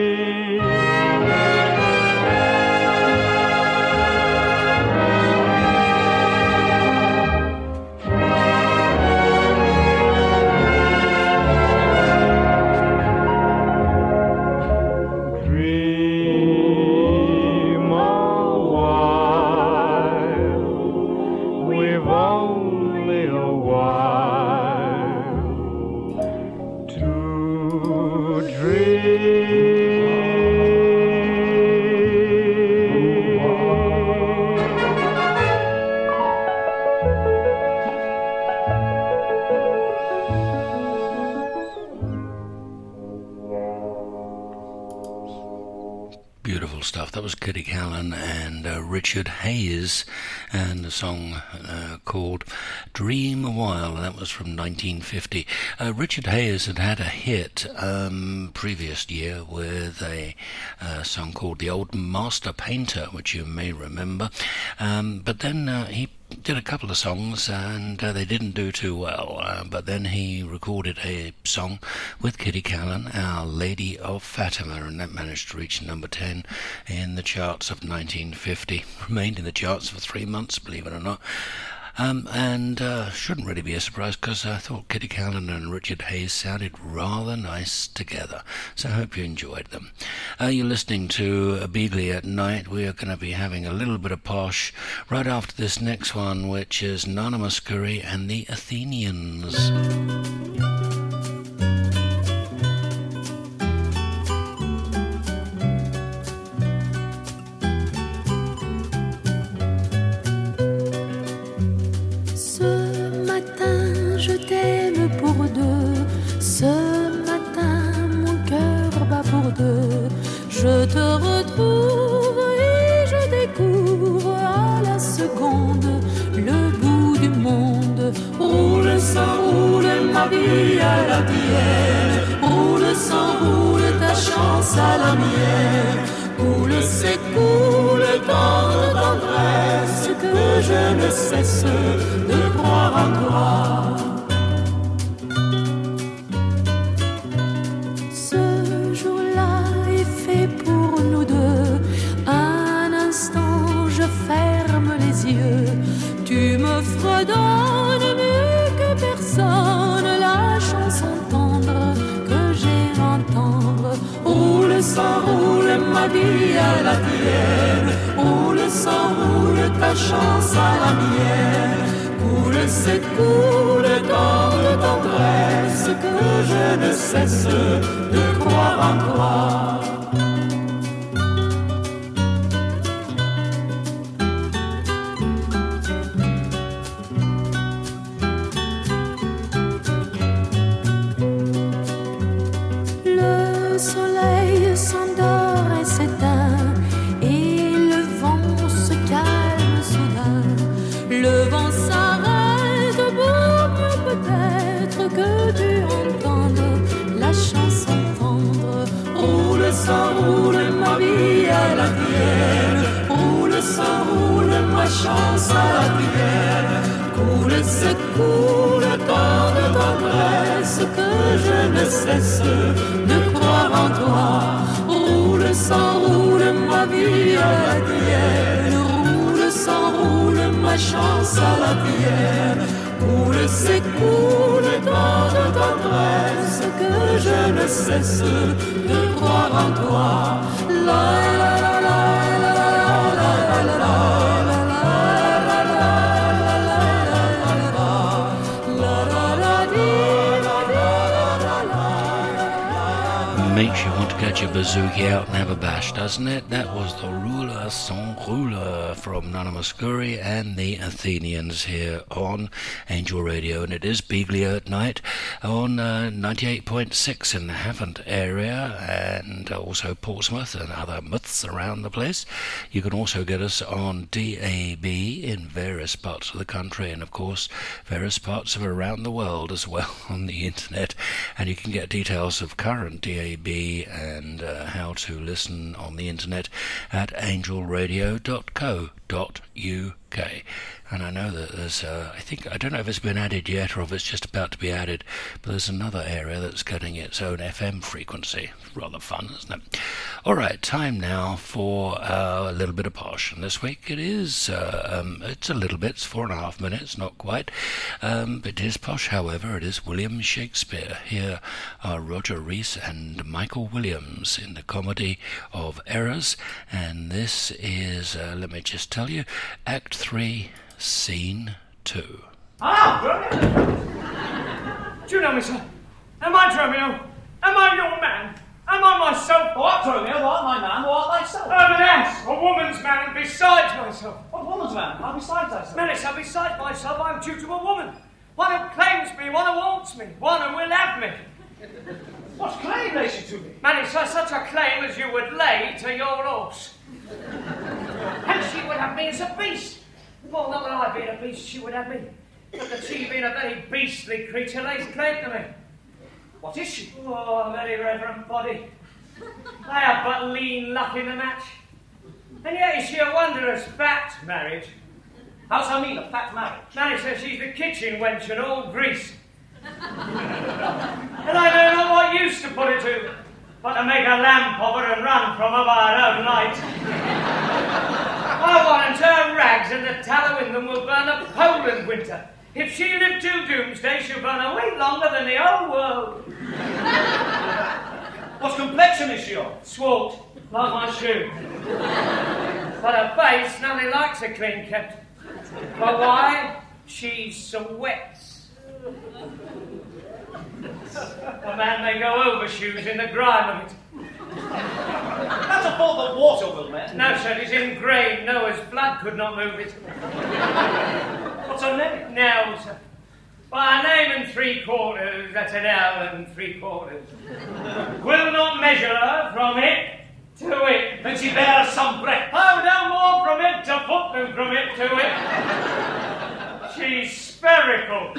That was Kitty Callan and uh, Richard Hayes, and a song uh, called Dream a While. That was from nineteen fifty. Uh, Richard Hayes had had a hit um, previous year with a uh, song called The Old Master Painter, which you may remember. Um, but then uh, he did a couple of songs and uh, they didn't do too well, uh, but then he recorded a song with Kitty Callan, Our Lady of Fatima, and that managed to reach number ten in the charts of nineteen fifty. Remained in the charts for three months, believe it or not. Um, and uh, shouldn't really be a surprise, because I thought Kitty Callan and Richard Hayes sounded rather nice together. So I hope you enjoyed them. Uh, you're listening to Beagley at Night. We are going to be having a little bit of posh right after this next one, which is Nana Mouskouri and the Athenians. Je te retrouve et je découvre à la seconde le bout du monde. Roule sans roule ma vie à la tienne, roule sans roule ta chance à la mienne. Coule s'écoule tant de tendresse que je ne cesse de croire en toi. Tu me fredonnes mieux que personne la chanson tendre que j'ai à entendre. Roule sans roule ma vie à la tienne, roule sans roule ta chance à la mienne. Coule s'écoule tant de tendresse que je ne cesse de croire en toi. Chance à la rivière, coule, s'écoule tant de tendresse que je ne cesse de croire en toi. Roule sans roule ma vie à la tienne, roule sans roule ma chance à la rivière, coule, s'écoule tant de tendresse que je ne cesse de croire en toi. La la la la la la la la la. Makes you want to catch a bouzouki out and have a bash, doesn't it? That was the Ruler Sans Ruler from Nana Mouskouri and the Athenians here on Angel Radio, and it is Beaglia at Night on uh, ninety-eight point six in the Havant area and also Portsmouth and other myths around the place. You can also get us on D A B in various parts of the country and of course various parts of around the world as well on the internet, and you can get details of current D A B and uh, how to listen on the internet at angel radio dot co dot U K. And I know that there's, uh, I think, I don't know if it's been added yet or if it's just about to be added, but there's another area that's getting its own F M frequency. Rather fun, isn't it? All right, time now for uh, a little bit of posh. And this week it is, uh, um, it's a little bit, it's four and a half minutes, not quite. Um, it is posh, however, it is William Shakespeare. Here are Roger Rees and Michael Williams in the comedy of Errors. And this is, uh, let me just tell you, Act three, Scene two. Ah, brilliant! Do you know me, sir? Am I Dromio? Am I your man? Am I myself? What, Dromio? What, my man? What, thyself? I'm an ass, a woman's man, and besides myself. What woman's man? How besides thyself? Many, sir, besides myself, I am due to a woman. One who claims me, one who wants me, one who will have me. What claim lays she to me? Many, sir, such a claim as you would lay to your horse. And she would have me as a beast. Well, not that I being a beast, she would have me. But that she being a very beastly creature lays claim to me. What is she? Oh, a very reverend body. I have but lean luck in the match. And yet is she a wondrous fat marriage. How's her mean, a fat marriage? Nanny says she's the kitchen wench and all grease. And I know not what use to put it to, but to make a lamp of her and run from her by her own light. I warrant her rags and the tallow in them will burn a Poland winter. If she live till doomsday, she'll burn a week longer than the whole world. What complexion is she of? Swart, like my shoe. But her face, nobody likes her clean kept. But why? She sweats. A man may go over shoes in the grime of it. That's a fault that water will mend. No, sir, it is ingrained. Noah's blood could not move it. What's her name? Now, sir. By a name and three quarters, that's an hour and three quarters. Will not measure her from it to it. Then she bears some breadth. Oh, no more from it to foot than from it to it. She's spherical.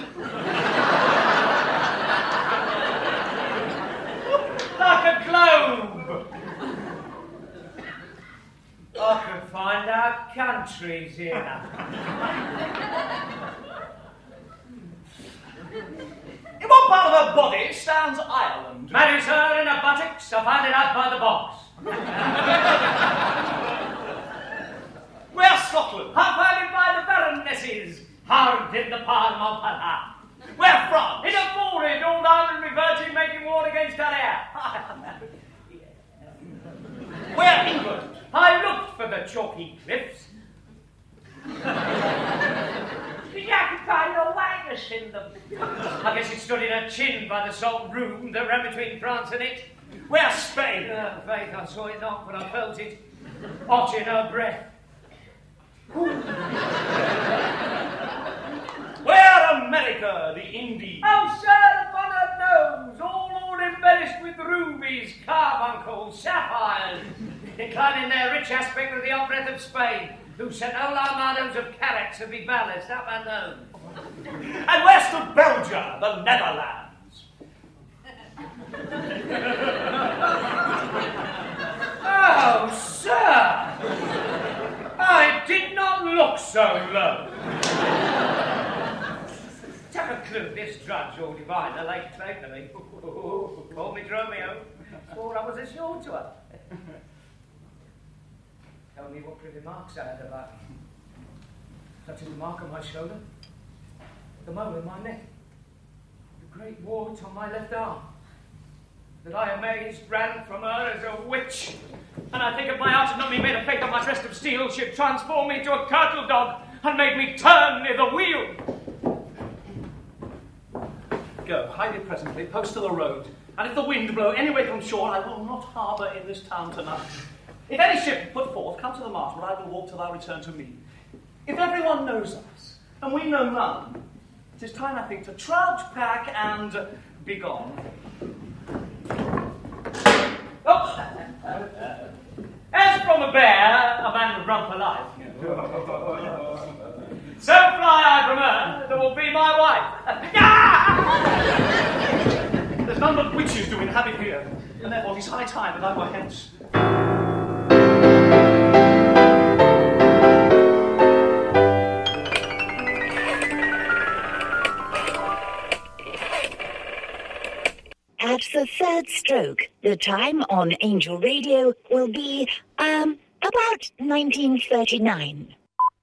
Like a globe. I can find our countries here. In what part of her body stands Ireland? Marries her in her buttocks, I find it out by the box. Where's Scotland? I find it by the baronesses, hard in the palm of her hand. Where France? In a forehead, all down and reverting, making war against her hair. Where England? I looked for the chalky cliffs. Did you have to find your wagoners in them? I guess it stood in her chin by the salt room that ran between France and it. Where's Spain? Uh, faith, I saw it not, but I felt it. Hot in her breath. Where America, the Indies? Oh, sir, upon her nose, all, all embellished with rubies, carbuncles, sapphires, declining their rich aspect with the hot breath of Spain, who sent whole armados of carracks to be balanced up unknown. And where stood Belgium, the Netherlands? Oh, sir! I did not look so low. Take a clue, this drudge or divine, the late claim to me. Call me Dromio. Swore I was assured to her. Tell me what pretty marks I had about me. Such as the mark on my shoulder, the mole in my neck, the great wart on my left arm. That I amazed ran from her as a witch. And I think if my heart had not been made of faith on my breast of steel, she'd transform me into a curtal dog and make me turn near the wheel. Go, hide it presently, post to the road. And if the wind blow any way from shore, I will not harbour in this town tonight. If any ship put forth, come to the mast, where I will walk till thou return to me. If everyone knows us, and we know none, it is time, I think, to trouch, pack, and uh, be gone. Oh! As from a bear, a man would run for life. So fly I from her, that will be my wife. There's none but witches do inhabit here, and therefore it is high time that I were hence. At the third stroke, the time on Angel Radio will be, um, about nineteen thirty-nine.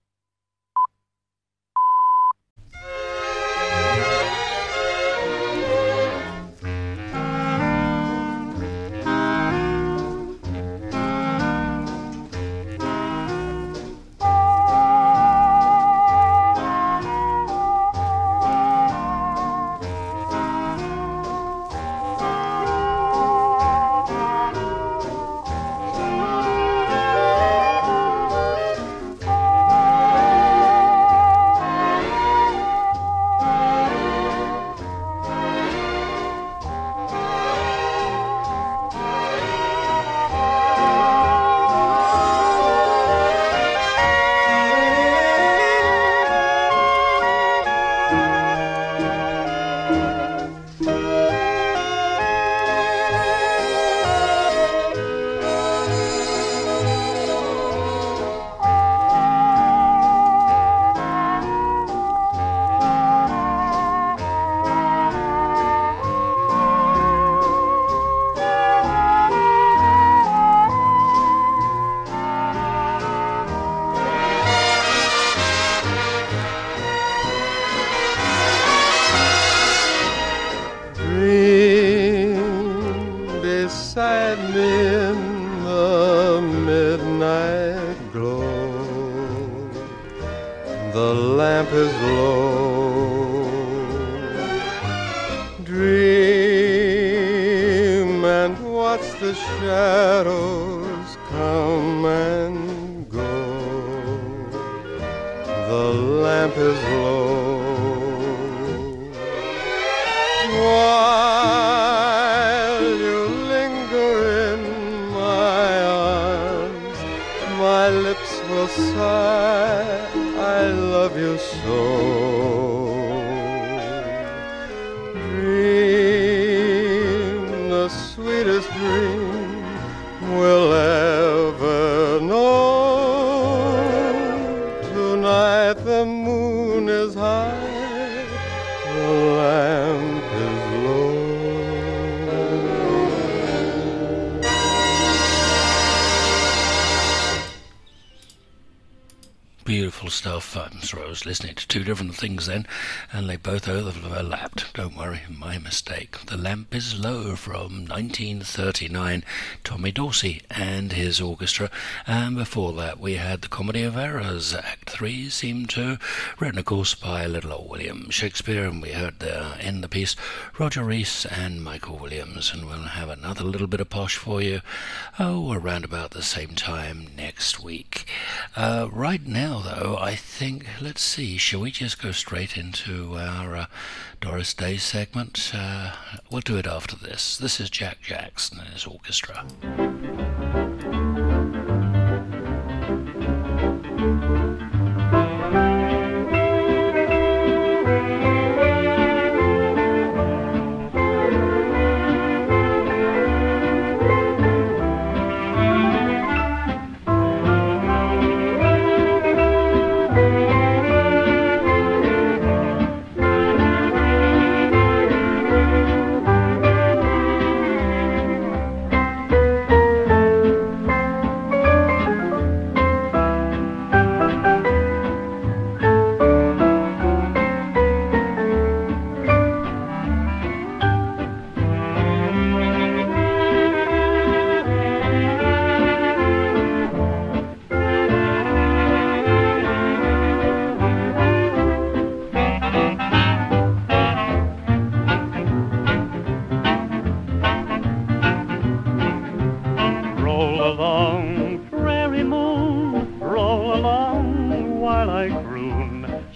Beautiful stuff. I'm sorry, I was listening to two different things then, and they both overlapped. Don't worry, my mistake. The Lamp is Low from nineteen thirty-nine, Tommy Dorsey and his orchestra. And before that, we had The Comedy of Errors, Act three, Scene two, written, of course, by little old William Shakespeare. And we heard there in the piece Roger Rees and Michael Williams. And we'll have another little bit of posh for you, oh, around about the same time next week. Uh, right now, though, I think, let's see, shall we just go straight into our uh, Doris Day segment? Uh, we'll do it after this. This is Jack Jackson and his orchestra.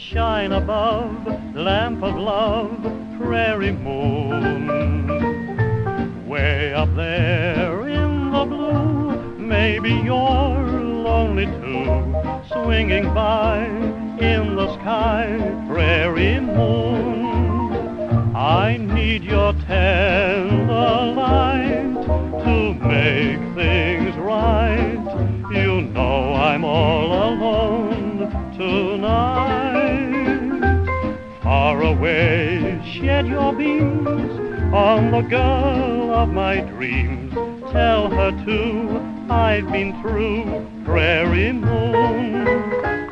shine above, lamp of love, prairie moon. Way up there in the blue, maybe you're lonely too, swinging by in the sky, prairie moon. I need your tender light to make things right. You know I'm all alone tonight. Far away, shed your beams on the girl of my dreams. Tell her too, I've been through, prairie moon.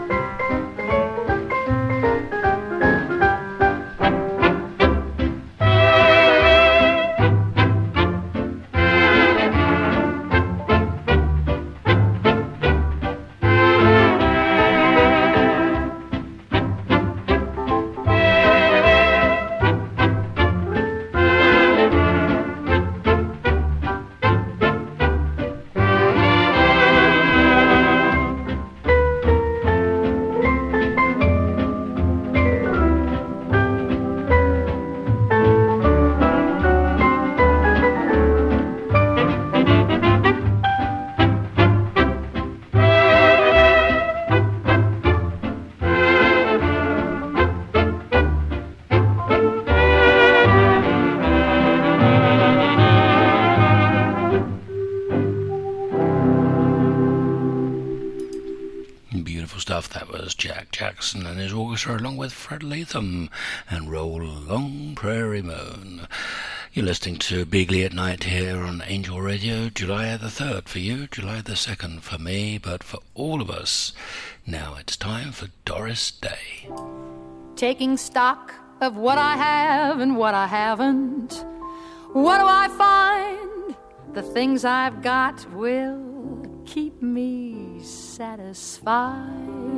Jackson and his orchestra along with Fred Latham and Roll Along Prairie Moon. You're listening to Beagley at Night here on Angel Radio. July the third for you, July the second for me, but for all of us, now it's time for Doris Day. Taking stock of what I have and what I haven't, what do I find? The things I've got will keep me satisfied.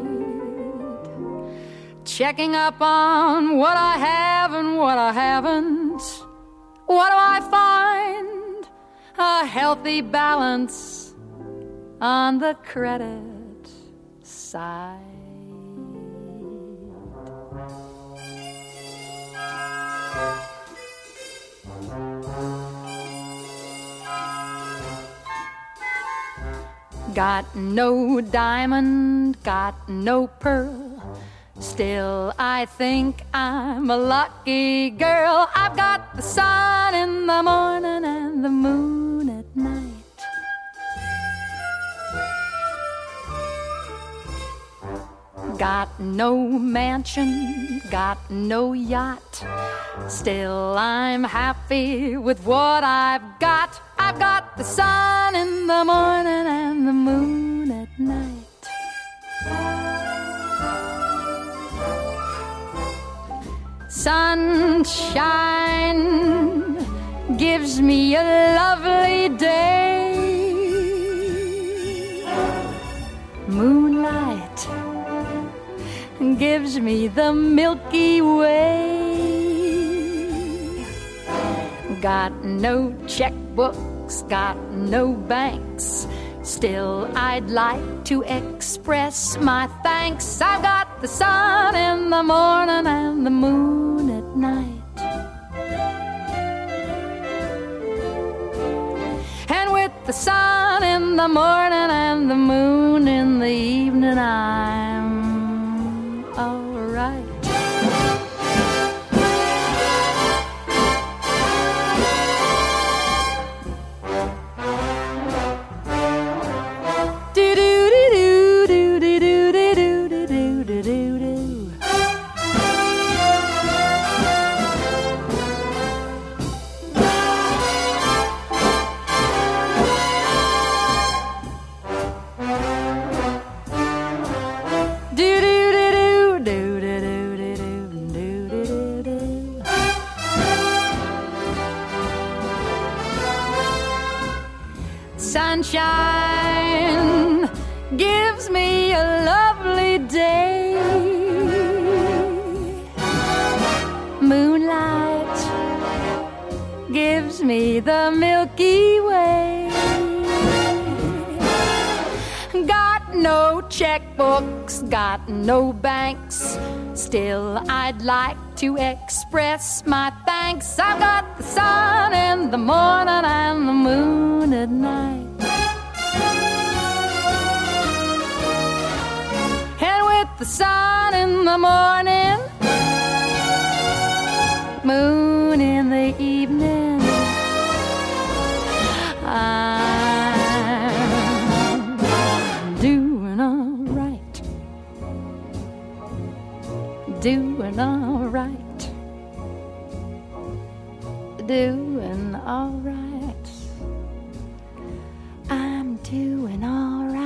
Checking up on what I have and what I haven't, what do I find? A healthy balance on the credit side. Got no diamond, got no pearl, still I think I'm a lucky girl. I've got the sun in the morning and the moon at night. Got no mansion, got no yacht, still I'm happy with what I've got. I've got the sun in the morning and the moon at night. Sunshine gives me a lovely day. Moonlight gives me the Milky Way. Got no checkbooks, got no banks, still I'd like to express my thanks. I've got the sun in the morning and the moon at night. And with the sun in the morning and the moon in the evening, I'm all right. Sunshine gives me a lovely day. Moonlight gives me the Milky Way. Got no checkbooks, got no banks. Still, I'd like to express my thanks. I've got the sun in the morning and the moon at night. And with the sun in the morning, moon in the evening, I'm doing all right, doing all right, doing all right, I'm doing all right.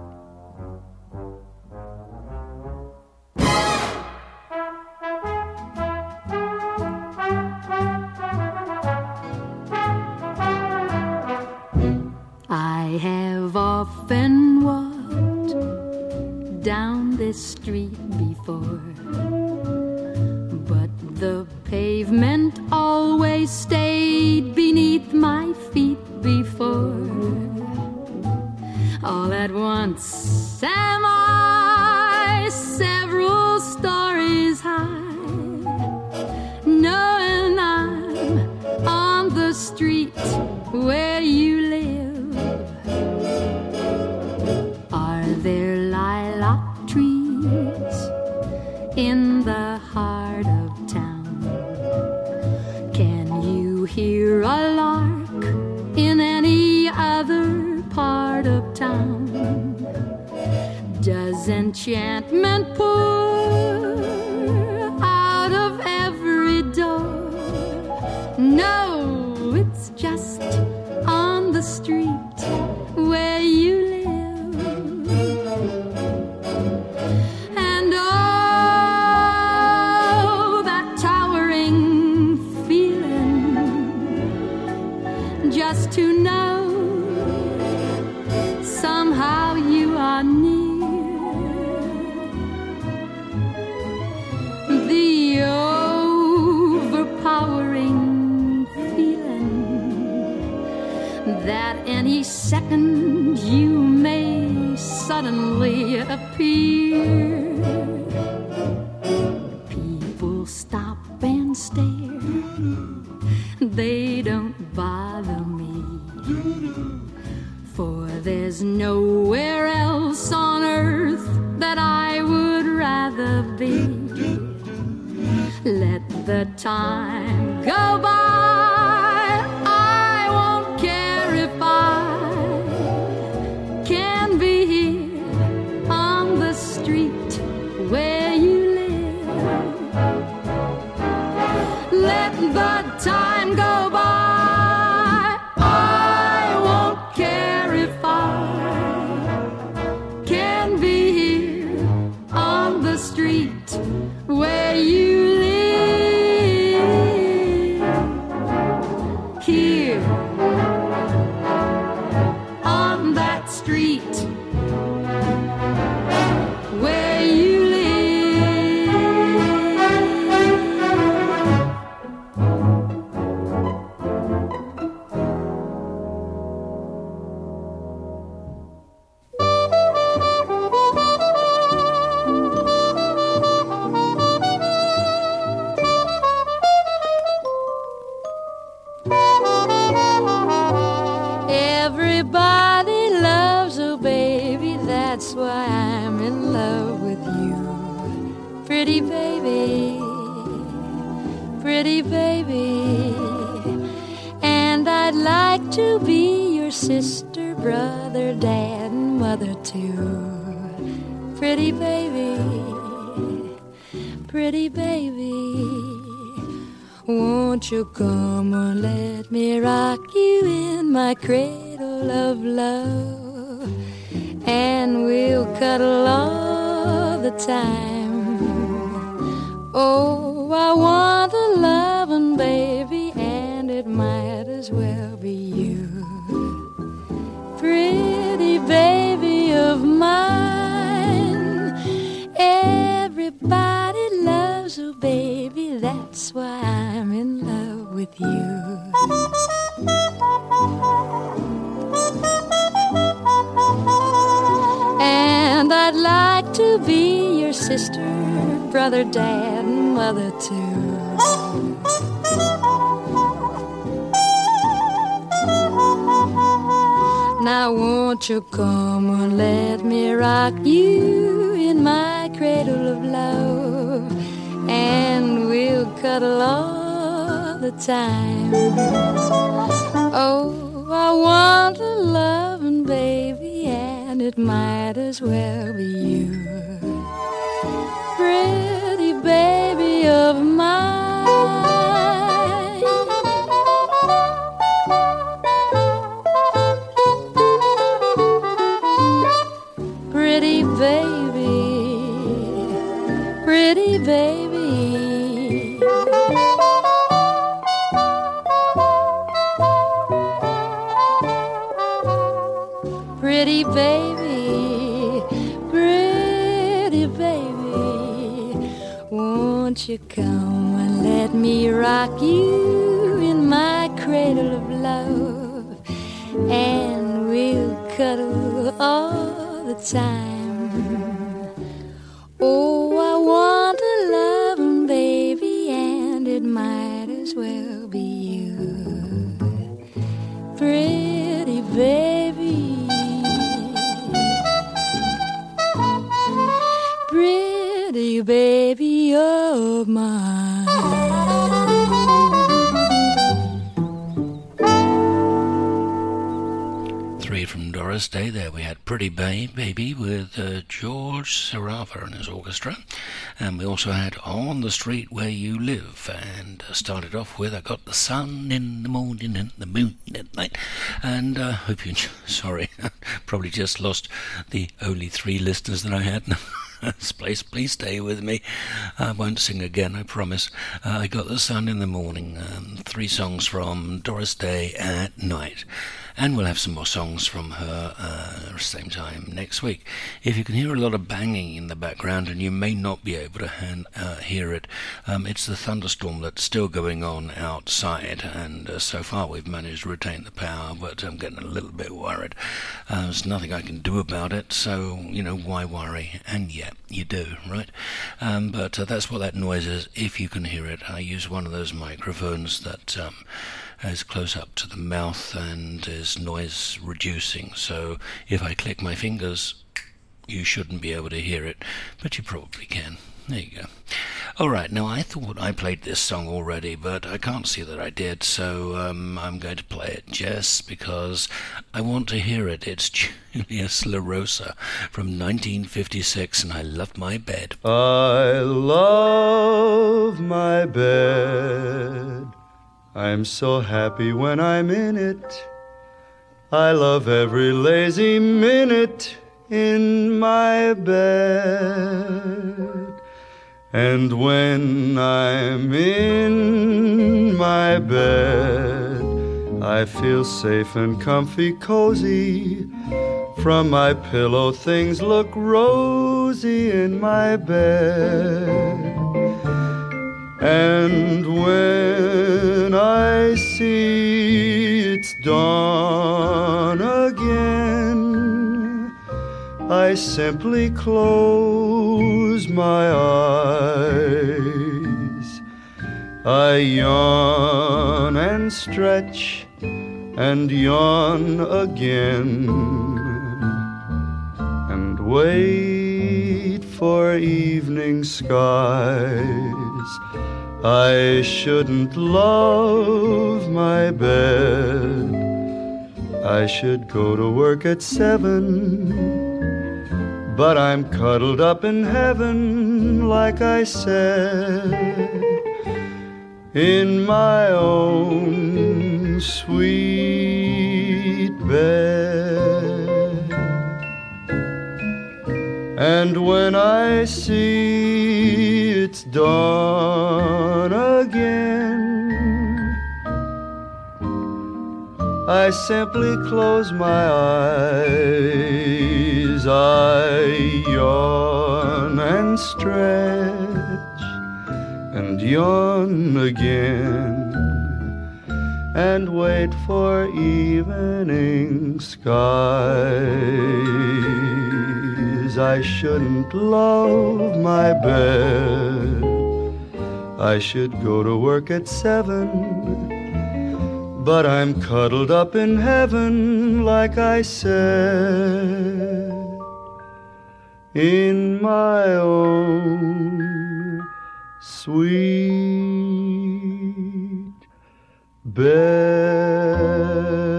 I have often walked down this street before, but the pavement always stayed beneath my feet before. All at once am I several stories high, knowing I'm on the street where you live. Are there lilac trees in the heart of town? Can you hear a lark in any other part of town? Does enchantment pour out of every door? No, it's just on the street where you live. And oh, that towering feeling, just to know somehow you are near. The overpowering feeling that any second you may suddenly appear. People stop and stare, they don't bother me, for there's nowhere else on earth that I would rather be. Let the time go by, I won't care if I can be here on the street where you live. Let the time go by, I won't care if I can be here on the street where you live. Here on that street where you live. Everybody loves a baby, that's why I'm in love with you. Pretty baby, pretty baby. And I'd like to be your sister, brother, dad, and mother too. Pretty baby, pretty baby. Won't you come and let me rock you in my cradle of love? And we'll cuddle all the time. Oh, I want a lovin' baby, and it might as well be you. Pretty baby of mine, everybody loves a baby, that's why I'm in love with you. And I'd to be your sister, brother, dad, and mother too. Now won't you come and let me rock you in my cradle of love, and we'll cuddle all the time. Oh, I want a loving baby, and it might as well be you. Pretty baby of mine. Pretty baby, pretty baby. Pretty baby, pretty baby. Won't you come and let me rock you in my cradle of love, and we'll cuddle all the time. Oh, I want a loving baby, and it might as well be you. Pretty baby, pretty baby of mine. Three from Doris Day there. We had Pretty Bay Baby with uh, George Sarava and his orchestra. And we also had On the Street Where You Live. And uh, started off with I Got the Sun in the Morning and the Moon at Night. And I uh, hope you... Sorry, probably just lost the only three listeners that I had. Please, please stay with me. I won't sing again, I promise. Uh, I Got the Sun in the Morning. Um, three songs from Doris Day at night. And we'll have some more songs from her uh, same time next week. If you can hear a lot of banging in the background, and you may not be able to hand, uh, hear it, um, it's the thunderstorm that's still going on outside, and uh, so far we've managed to retain the power, but I'm getting a little bit worried. Uh, there's nothing I can do about it, so, you know, why worry? And yet, you do, right? Um, but uh, that's what that noise is, if you can hear it. I use one of those microphones that... Um, is close up to the mouth and is noise reducing, so if I click my fingers you shouldn't be able to hear it, but you probably can. There you go. Alright, now I thought I played this song already, but I can't see that I did, so um, I'm going to play it just because I want to hear it. It's Julius LaRosa from nineteen fifty-six, and I Love My Bed. I love my bed. I'm so happy when I'm in it. I love every lazy minute in my bed. And when I'm in my bed, I feel safe and comfy, cozy. From my pillow things look rosy in my bed. And when I see it's dawn again, I simply close my eyes. I yawn and stretch and yawn again, and wait for evening skies. I shouldn't love my bed. I should go to work at seven, but I'm cuddled up in heaven, like I said, in my own sweet bed. And when I see it's dawn again, I simply close my eyes. I yawn and stretch and yawn again, and wait for evening skies. I shouldn't love my bed. I should go to work at seven, but I'm cuddled up in heaven, like I said, in my own sweet bed.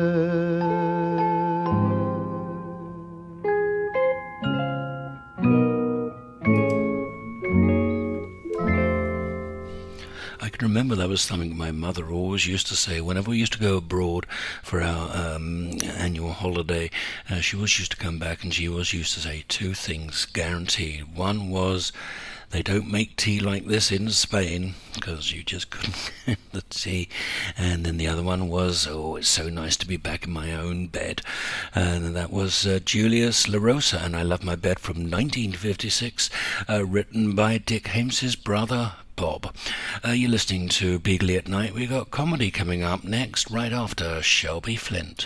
I can remember that was something my mother always used to say whenever we used to go abroad for our um, annual holiday. Uh, she always used to come back and she always used to say two things guaranteed. One was, they don't make tea like this in Spain, because you just couldn't get the tea. And then the other one was, oh, it's so nice to be back in my own bed. And that was uh, Julius La Rosa, and I Love My Bed from nineteen fifty-six, uh, written by Dick Hames's brother, Bob. Uh, you're listening to Beagley at Night. We've got comedy coming up next, right after Shelby Flint.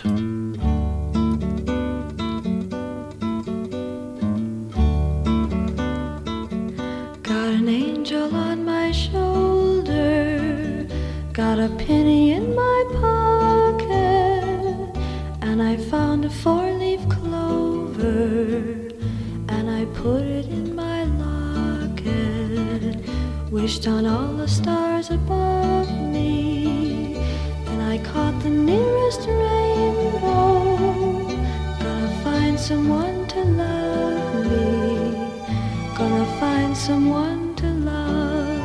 Got an angel on my shoulder, got a penny in my pocket, and I found a four-leaf clover, and I put it in my locket. Wished on all the stars above me, and I caught the nearest rainbow. Gonna find someone to love me, gonna find someone to love.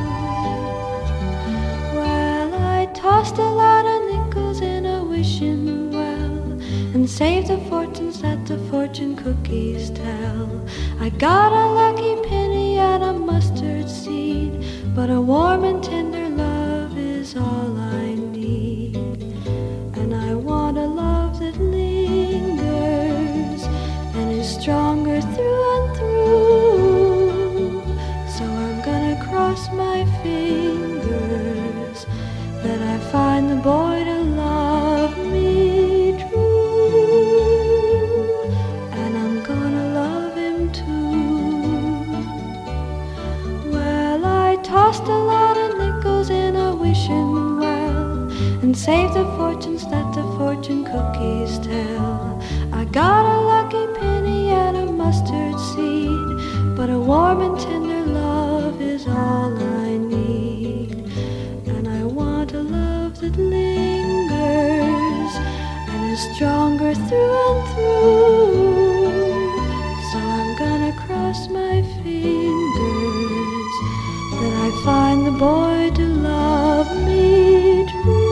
Well, I tossed a lot of nickels in a wishing well, and saved the fortunes that the fortune cookies tell. I got a lucky penny and a mustard seed, but a warm and tender love is all I need. And I want a love that lingers and is stronger through and through. So I'm gonna cross my fingers that I find the boy to love me true. And I'm gonna love him too. Well, I tossed a lot of nickels in a wishing well, and saved the fortunes that the fortune cookies tell. I got a lucky penny and a mustard seed, but a warm and tender love is all I need. And I want a love that lingers and is stronger through and through. So I'm gonna cross my fingers that I find the boy to love me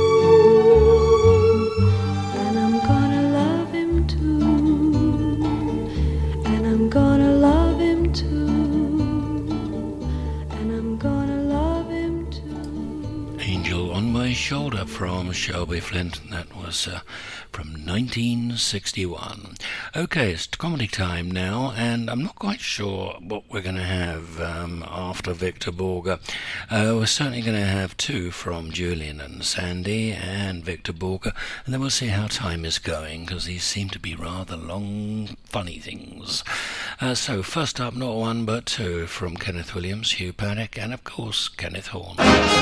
true. And I'm gonna love him too. And I'm gonna love him too. And I'm gonna love him too. Angel on My Shoulder from Shelby Flint. That was uh, from nineteen sixty-one. Okay, it's comedy time now, and I'm not quite sure what we're going to have um, after Victor Borge. Uh, we're certainly going to have two from Julian and Sandy and Victor Borge, and then we'll see how time is going, because these seem to be rather long, funny things. Uh, so, first up, not one but two from Kenneth Williams, Hugh Paddock, and of course, Kenneth Horne.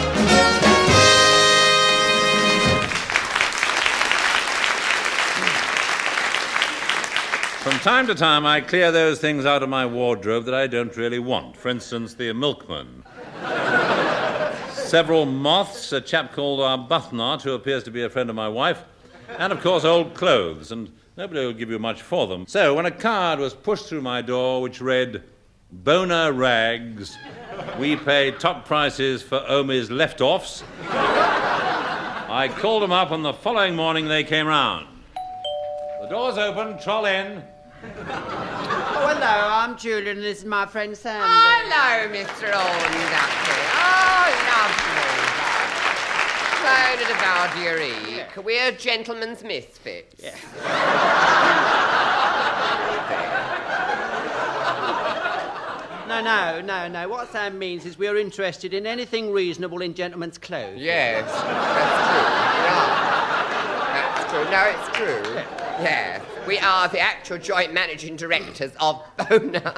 From time to time, I clear those things out of my wardrobe that I don't really want. For instance, the milkman. Several moths, a chap called Arbuthnot, who appears to be a friend of my wife, and, of course, old clothes, and nobody will give you much for them. So, when a card was pushed through my door which read, Boner Rags, we pay top prices for Omi's left-offs, I called them up, and the following morning they came round. The door's open, troll in. Oh, hello, I'm Julian, and this is my friend Sandy. Hello, Mister Ornducky. Oh, lovely. Clouded about your eek. We're gentlemen's misfits. Yeah. No, no, no, no. What Sam means is we're interested in anything reasonable in gentlemen's clothes. Yes, that's true. Yeah. That's true. No, it's true. Yes, we are the actual joint managing directors of Boner.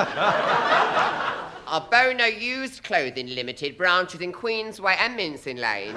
Of Boner Used Clothing Limited, branches in Queensway and Mincing Lane.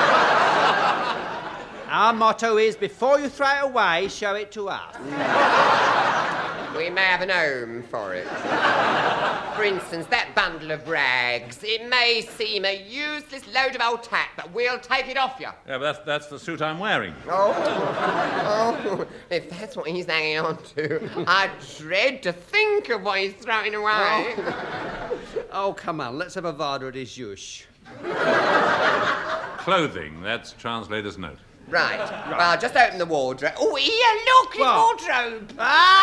Our motto is, before you throw it away, show it to us. We may have an home for it. For instance, that bundle of rags. It may seem a useless load of old tack, but we'll take it off you. Yeah, but that's, that's the suit I'm wearing. Oh, oh, if that's what he's hanging on to, I dread to think of what he's throwing away. Oh, oh come on, let's have a vada de zhush. Clothing, that's translator's note. Right. right. Well, just open the wardrobe. Oh, here, look, his What? wardrobe.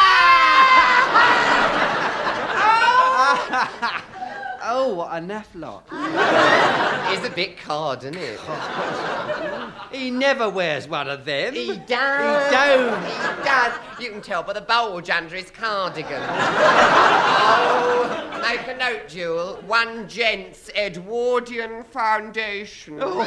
Oh, what a naff lot. It's a bit cold, isn't it? He never wears one of them. He does. He don't. He does. You can tell by the bulge under his cardigan. Oh, make a note, Jewel. One Gents Edwardian Foundation. Oh,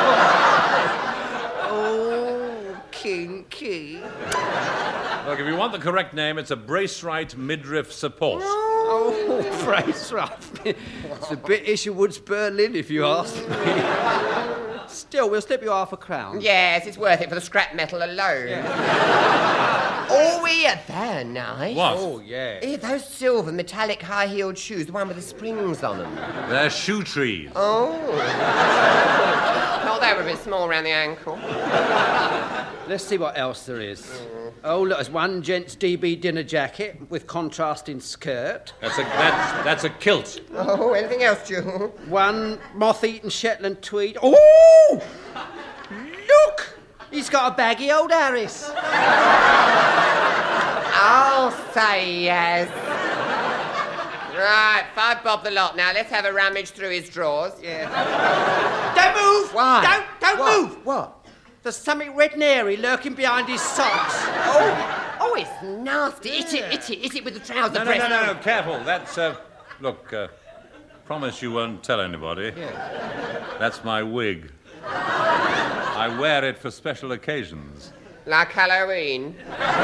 oh kinky. Look, if you want the correct name, it's a brace-right midriff support. Oh, brace right. It's a bit Isherwood's Berlin, if you ask me. Still, we'll slip you half a crown. Yes, it's worth it for the scrap metal alone. Yeah. Oh, yeah, they're nice. What? Oh, yeah. Yeah, those silver metallic high-heeled shoes, the one with the springs on them. They're shoe trees. Oh. Oh, they were a bit small around the ankle. Let's see what else there is. Mm. Oh, look, there's one gent's D B dinner jacket with contrasting skirt. That's a, that's, that's a kilt. Oh, anything else, Jewel? One moth-eaten Shetland tweed. Oh! Look! He's got a baggy old Harris. I'll say yes. Right, five bob the lot. Now, let's have a rummage through his drawers. Yeah. Don't move! Why? Don't, don't What? move! What? There's something red and hairy lurking behind his socks. Oh, oh, it's nasty. It it, it it, it it with the trouser No, no, breast. no, no, no, careful. That's, uh... Look, uh... promise you won't tell anybody. Yeah. That's my wig. I wear it for special occasions. Like Halloween.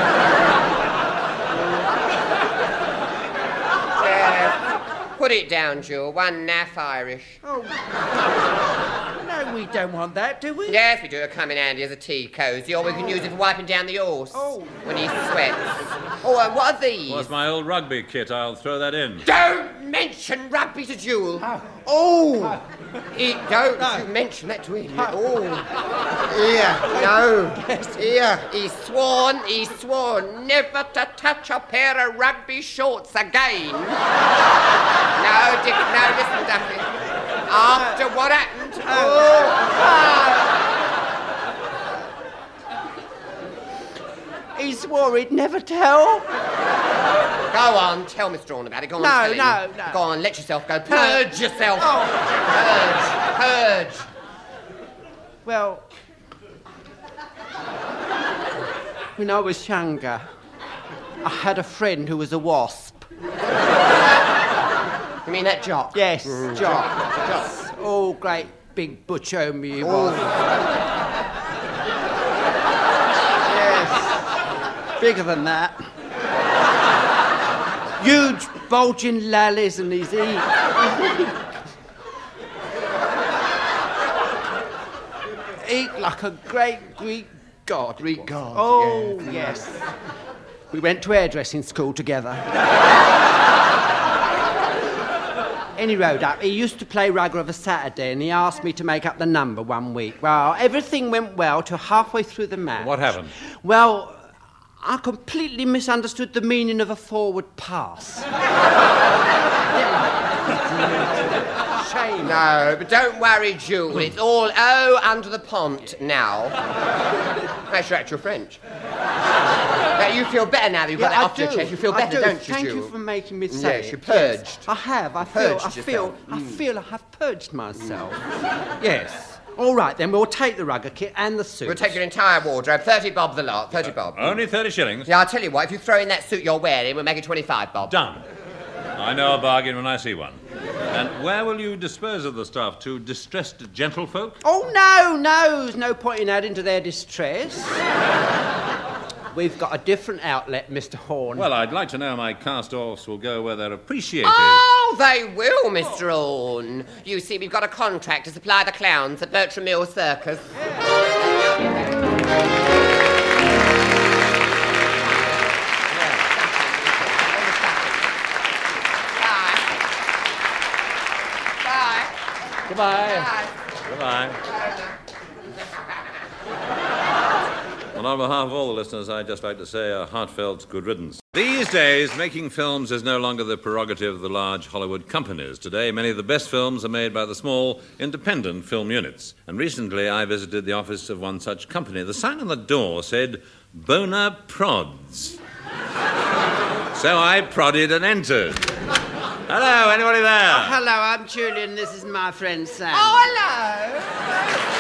Yes. Put it down, Jewel. One naff Irish. Oh. No, we don't want that, do we? Yes, we do. It come in handy as a tea cosy, or we can use it for wiping down the horse Oh. when he sweats. Oh, and what are these? Well, it's my old rugby kit. I'll throw that in. Don't mention rugby to Jewel. Oh. Oh. He, don't No. you mention that to him. Oh. Here. No. Here. He's sworn, he's sworn never to touch a pair of rugby shorts again. No, Dick, no, listen, Duffy. After what happened... Oh. He swore he'd never tell. Go on, tell Mister Orne about it. Go on, No, tell him. no, no. Go on, let yourself go. Purge yourself. Oh. Purge, purge. Well, when I was younger, I had a friend who was a wasp. You mean that Jock? Yes, Mm, Jock. Jock. Oh, great big butch home he Oh. was. Yes. Bigger than that. Huge bulging lallies and his eat. Eat like a great Greek god. Greek god, Oh, yes. We went to hairdressing school together. And he rode up. He used to play rugby of a Saturday, and he asked me to make up the number one week. Well, everything went well till halfway through the match. What happened? Well, I completely misunderstood the meaning of a forward pass. Shame. No, but don't worry, Jewel. It's all oh under the pont now. That's your actual French. Now, you feel better now that you've got Yeah, that I off your do. chest. You feel I better, do. don't you, Thank Jewel? you for making me say Yes, it. you purged. I have. I feel. Purged I feel. yourself. I Mm. feel I have purged myself. Yes. All right, then we'll take the rugger kit and the suit. We'll take your entire wardrobe. Thirty bob the lot. Thirty bob. Only thirty shillings? Yeah, I'll tell you what. If you throw in that suit you're wearing, we'll make it twenty-five bob. Done. I know a bargain when I see one. And where will you dispose of the stuff? To distressed gentlefolk? Oh no, no! There's no point in adding to their distress. we've got a different outlet, Mister Horn. Well, I'd like to know my cast-offs will go where they're appreciated. Oh, they will, Mister Horn. You see, we've got a contract to supply the clowns at Bertram Mill Circus. Goodbye. Goodbye. Well, on behalf of all the listeners, I'd just like to say a heartfelt good riddance. These days, making films is no longer the prerogative of the large Hollywood companies. Today, many of the best films are made by the small, independent film units. And recently, I visited the office of one such company. The sign on the door said, Boner Prods. So I prodded and entered. Hello, anybody there? Oh, hello, I'm Julian. This is my friend Sam. Oh, hello.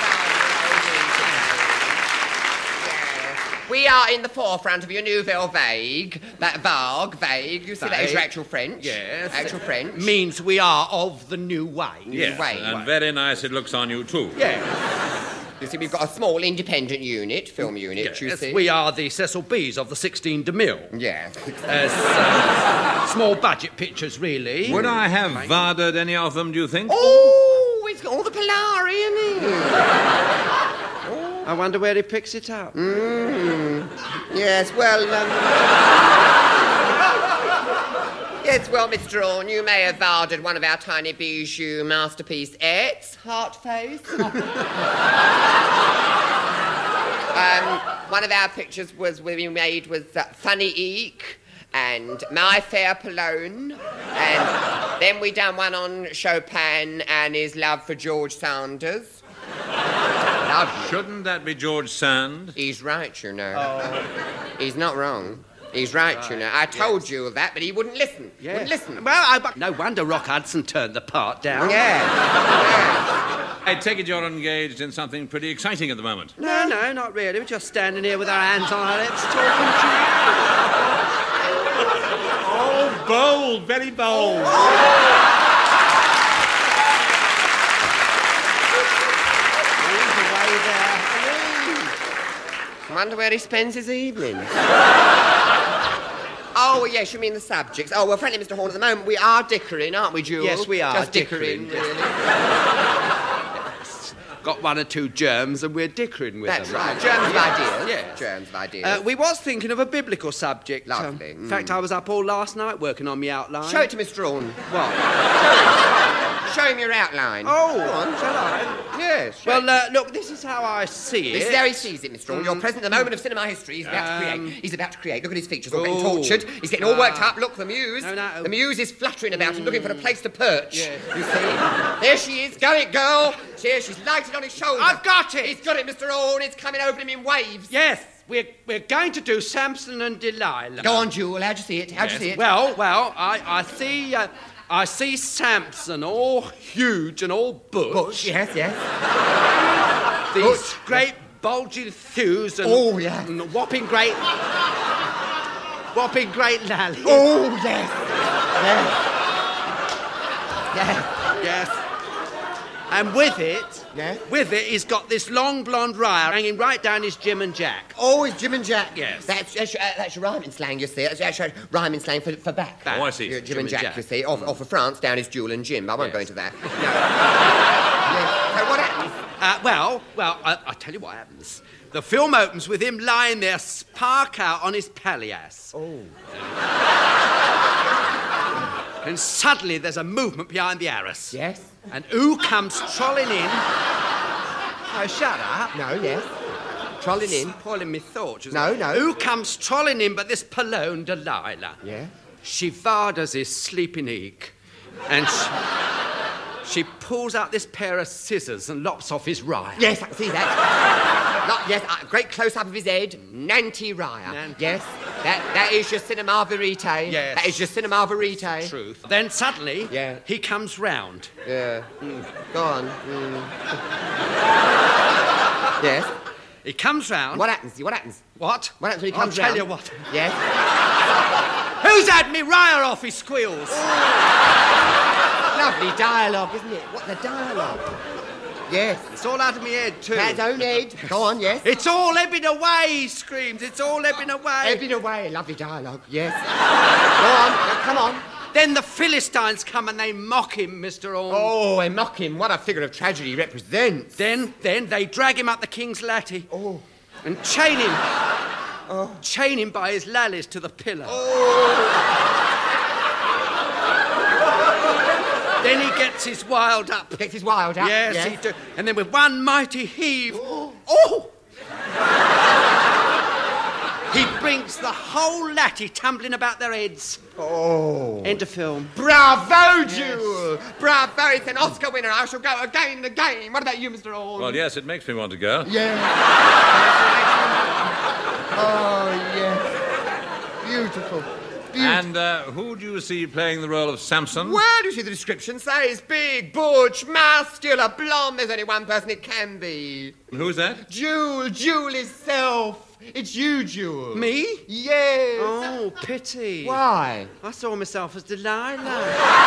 We are in the forefront of your Nouvelle Vague. That vague, vague. You see, that is your actual French. Yes. Actual French. Means we are of the new way. Yes, and very nice it looks on you, too. Yes. You see, we've got a small independent unit, film unit, Yes, you see. we are the Cecil B's of the sixteen de Mille. Yeah. As uh, small budget pictures, really. Would I have vardered any of them, do you think? Oh, it's got all the Polari in it. I wonder where he picks it up. Mm. Yes, well, um... yes, well, Mister Horn, you may have varded one of our tiny bijou masterpiece X, Heart Face. um, one of our pictures was we made was uh, Funny Eek and My Fair Polone, and then we done one on Chopin and his love for George Sanders. Now, shouldn't that be George Sand? He's right, you know. Oh. He's not wrong. He's right, right. you know. I told yes. you of that, but he wouldn't listen. Yes. Wouldn't listen. Well, I, no wonder Rock Hudson turned the part down. Yeah. yeah. I take it you're engaged in something pretty exciting at the moment. No, no, not really. We're just standing here with our hands on our lips talking to you. Oh, bold, very bold. Oh. I wonder where he spends his evenings. Oh, yes, you mean the subjects. Oh, well, frankly, Mister Horn, at the moment, we are dickering, aren't we, Jules? Yes, we are. Just dickering, dickering really. Yes. Got one or two germs and we're dickering with That's them. That's right. Germs of ideas. Yes. Germs of ideas. Uh, we was thinking of a biblical subject. Lovely. Um, in fact, I was up all last night working on my outline. Show it to Mister Horn. What? Show him your outline. Oh, go on, shall I? Yes. Well, uh, look, this is how I see it. This is how he sees it, Mister Horn. Mm. You're present at the moment of cinema history. He's about um, to create. He's about to create. Look at his features, all getting tortured. He's getting all worked up. Look, the muse. No, no. The muse is fluttering about mm. and looking for a place to perch. Yes. You see? There she is. Go it, girl. There, she's lighted on his shoulder. I've got it. He's got it, Mister Horn. It's coming over him in waves. Yes. We're, we're going to do Samson and Delilah. Go on, Jewel. How'd you see it? How'd yes. you see it? Well, well, I, I see... Uh, I see Samson all huge and all butch. Butch, yes, yes. These butch, great yes. bulging thews and... Oh, yeah. And whopping great... whopping great lally. Oh, yes. Yes. Yes. Yes. And with it, yes. with it, he's got this long blonde wire hanging right down his Jim and Jack. Oh, his Jim and Jack. Yes. That's that's, uh, that's your rhyming slang, you see. That's, that's your rhyming slang for, for back. Oh, I see. Your Jim, Jim and Jack, Jack, you see. Off, off of France, down is Jewel and Jim. I won't yes. go into that. No. yes. So what happens? Uh, well, well, I, I'll tell you what happens. The film opens with him lying there, spark out on his palliasse. Oh. And suddenly there's a movement behind the arras. Yes. And who comes trolling in? Oh, shut up. No, yes. Trolling in. Spoiling me thoughts. No, it? no. Who comes trolling in but this Polone Delilah? Yeah. She varders his sleeping eek. And she, she pulls out this pair of scissors and lops off his rye. Yes, I can see that. Not, yes, a great close-up of his head. Nanty Ryer. Nanty. Yes. That, that is your cinema verite. Yes. That is your cinema verite. Truth. Then suddenly, yeah. he comes round. Yeah. Mm. Go on. Mm. yes. He comes round. What happens? What happens? What? What happens when he comes I'll tell round? you what. Yes. Who's had me Ryer off, he squeals. Lovely dialogue, isn't it? What the dialogue? Yes. It's all out of my head, too. Cat's own head. Go on, yes. It's all ebbing away, he screams. It's all ebbing away. Ebbing away. Lovely dialogue, yes. Go on, now, come on. Then the Philistines come and they mock him, Mister Orme. Oh, they mock him. What a figure of tragedy he represents. Then, then they drag him up the king's latte. Oh. And chain him. Oh. Chain him by his lallies to the pillar. Oh. Then he gets his wild up. Gets his wild up? Yes, yes. he do. And then with one mighty heave... Oh! oh! He brings the whole latte tumbling about their heads. Oh. End of film. Bravo, Yes. Jewel! Bravo, it's an Oscar winner. I shall go again and again. What about you, Mister Orme? Well, yes, it makes me want to go. Yeah. Oh, yes. Beautiful. Beautiful. And uh, who do you see playing the role of Samson? Well, you see the description says big, butch, muscular, blonde. There's only one person it can be. Who's that? Jewel, Jewel itself. It's you, Jewel. Me? Yes. Oh, pity. Why? I saw myself as Delilah.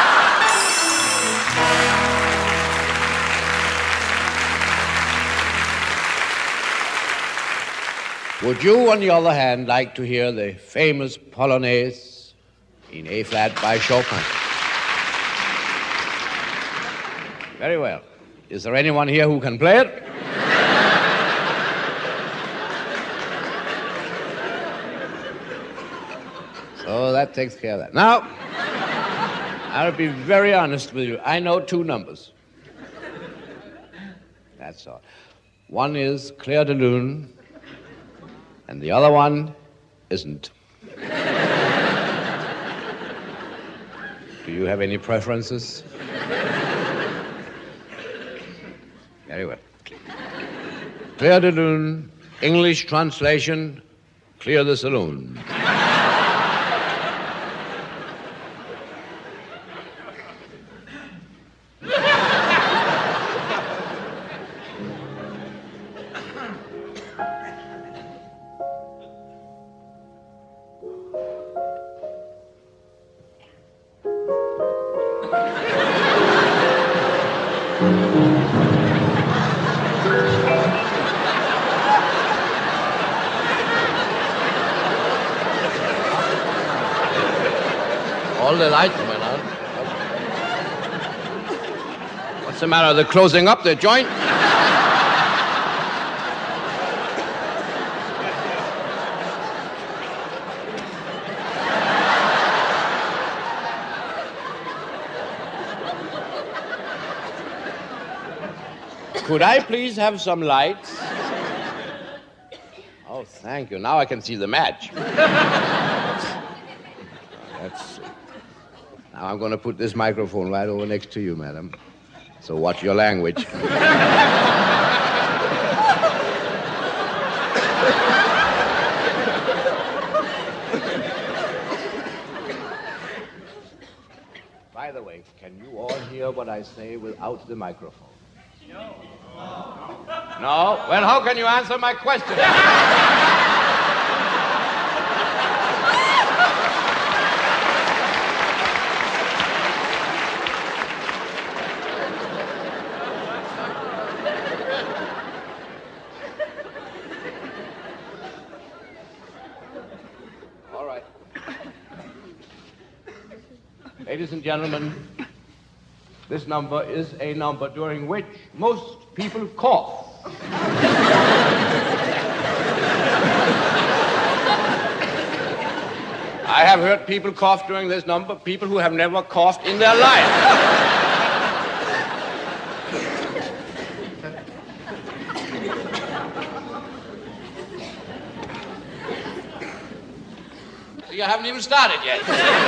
Would you, on the other hand, like to hear the famous Polonaise in A-flat by Chopin? Very well. Is there anyone here who can play it? So that takes care of that. Now, I'll be very honest with you. I know two numbers. That's all. One is Claire de Lune, and the other one isn't. Do you have any preferences? Very well. Claire de Lune, English translation, Clear the Saloon. All the lights went out. What's the matter? They're closing up the joint? Could I please have some lights? Oh, thank you. Now I can see the match. Let's see. Now I'm going to put this microphone right over next to you, madam. So watch your language. By the way, can you all hear what I say without the microphone? No. No? Well, how can you answer my question? All right. Ladies and gentlemen, this number is a number during which most people cough. I have heard people cough during this number, people who have never coughed in their life. You haven't even started yet.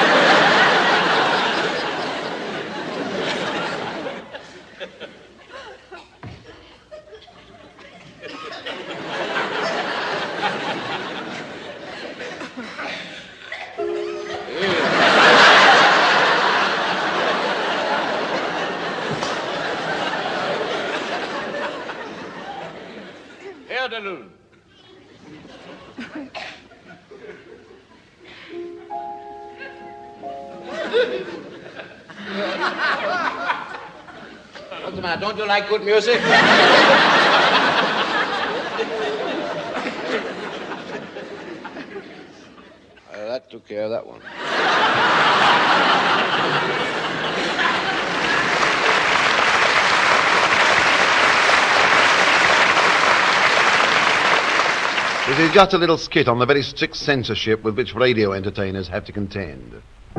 Herr de Lune. What's the matter? Don't you like good music? Uh, that took care of that one. This is just a little skit on the very strict censorship with which radio entertainers have to contend.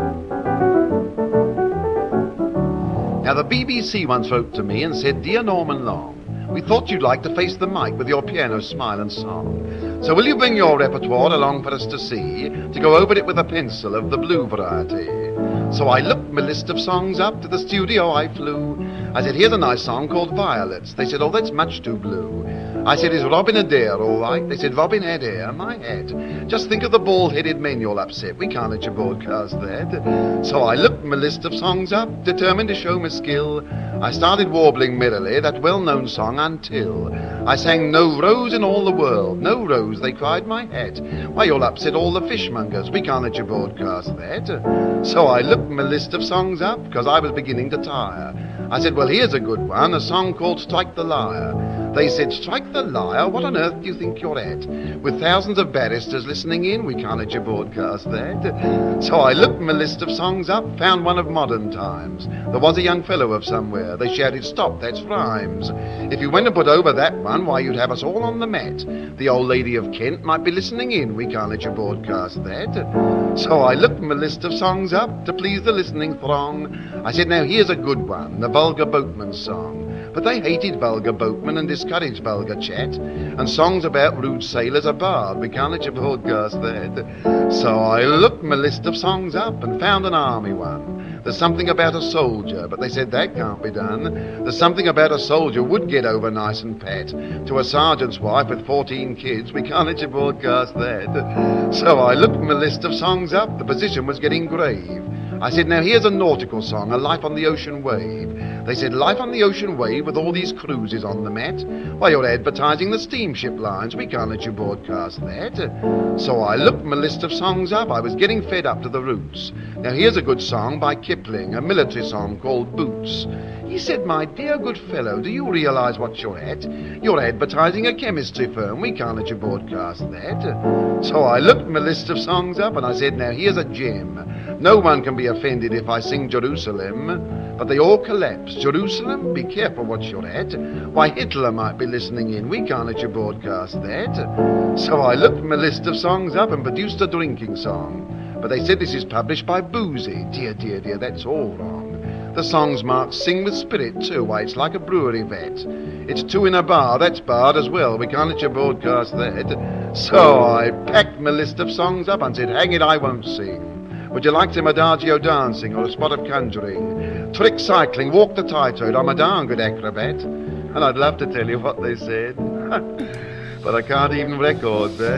Now, the B B C once wrote to me and said, "Dear Norman Long, we thought you'd like to face the mic with your piano smile and song. So will you bring your repertoire along for us to see, to go over it with a pencil of the blue variety?" So I looked my list of songs up, to the studio I flew. I said, "Here's a nice song called Violets." They said, "Oh, that's much too blue." I said, "Is Robin Adair all right?" They said, "Robin Adair, my head. Just think of the bald-headed men you'll upset. We can't let you broadcast that." So I looked my list of songs up, determined to show my skill. I started warbling merrily that well-known song until I sang "No rose in all the world, no rose," they cried, my hat. "Why, you'll upset all the fishmongers. We can't let you broadcast that." So I looked my list of songs up, because I was beginning to tire. I said, "Well, here's a good one, a song called Strike the Lyre." They said, "Strike the lyre? What on earth do you think you're at? With thousands of barristers listening in, we can't let you broadcast that." So I looked my list of songs up, found one of modern times. There was a young fellow of somewhere. They shouted, "Stop, that's rhymes." If you went and put over that one, why, you'd have us all on the mat. The old lady of Kent might be listening in. We can't let you broadcast that. So I looked my list of songs up to please the listening throng. I said, "Now here's a good one, the Vulgar Boatman's song." But they hated vulgar boatmen and discouraged vulgar chat. And songs about rude sailors are barred. We can't let you broadcast that. So I looked my list of songs up and found an army one. There's something about a soldier, but they said that can't be done. There's something about a soldier would get over nice and pat. To a sergeant's wife with fourteen kids, we can't let you broadcast that. So I looked my list of songs up. The position was getting grave. I said, "Now here's a nautical song, a life on the ocean wave." They said, "Life on the ocean wave with all these cruises on the mat? Why, you're advertising the steamship lines. We can't let you broadcast that." So I looked my list of songs up. I was getting fed up to the roots. Now here's a good song by Kipling, a military song called Boots. He said, "My dear good fellow, do you realize what you're at? You're advertising a chemistry firm. We can't let you broadcast that." So I looked my list of songs up and I said, "Now here's a gem. No one can be offended if I sing Jerusalem." But they all collapsed. "Jerusalem? Be careful what you're at. Why, Hitler might be listening in. We can't let you broadcast that." So I looked my list of songs up and produced a drinking song. But they said this is published by Boozy. Dear, dear, dear, that's all wrong. The song's marked Sing with Spirit, too. Why, it's like a brewery vat. It's two in a bar. That's barred as well. We can't let you broadcast that. So I packed my list of songs up and said, "Hang it, I won't sing. Would you like some adagio dancing or a spot of conjuring? Trick cycling, walk the tightrope. I'm a darn good acrobat." And I'd love to tell you what they said. But I can't even record that.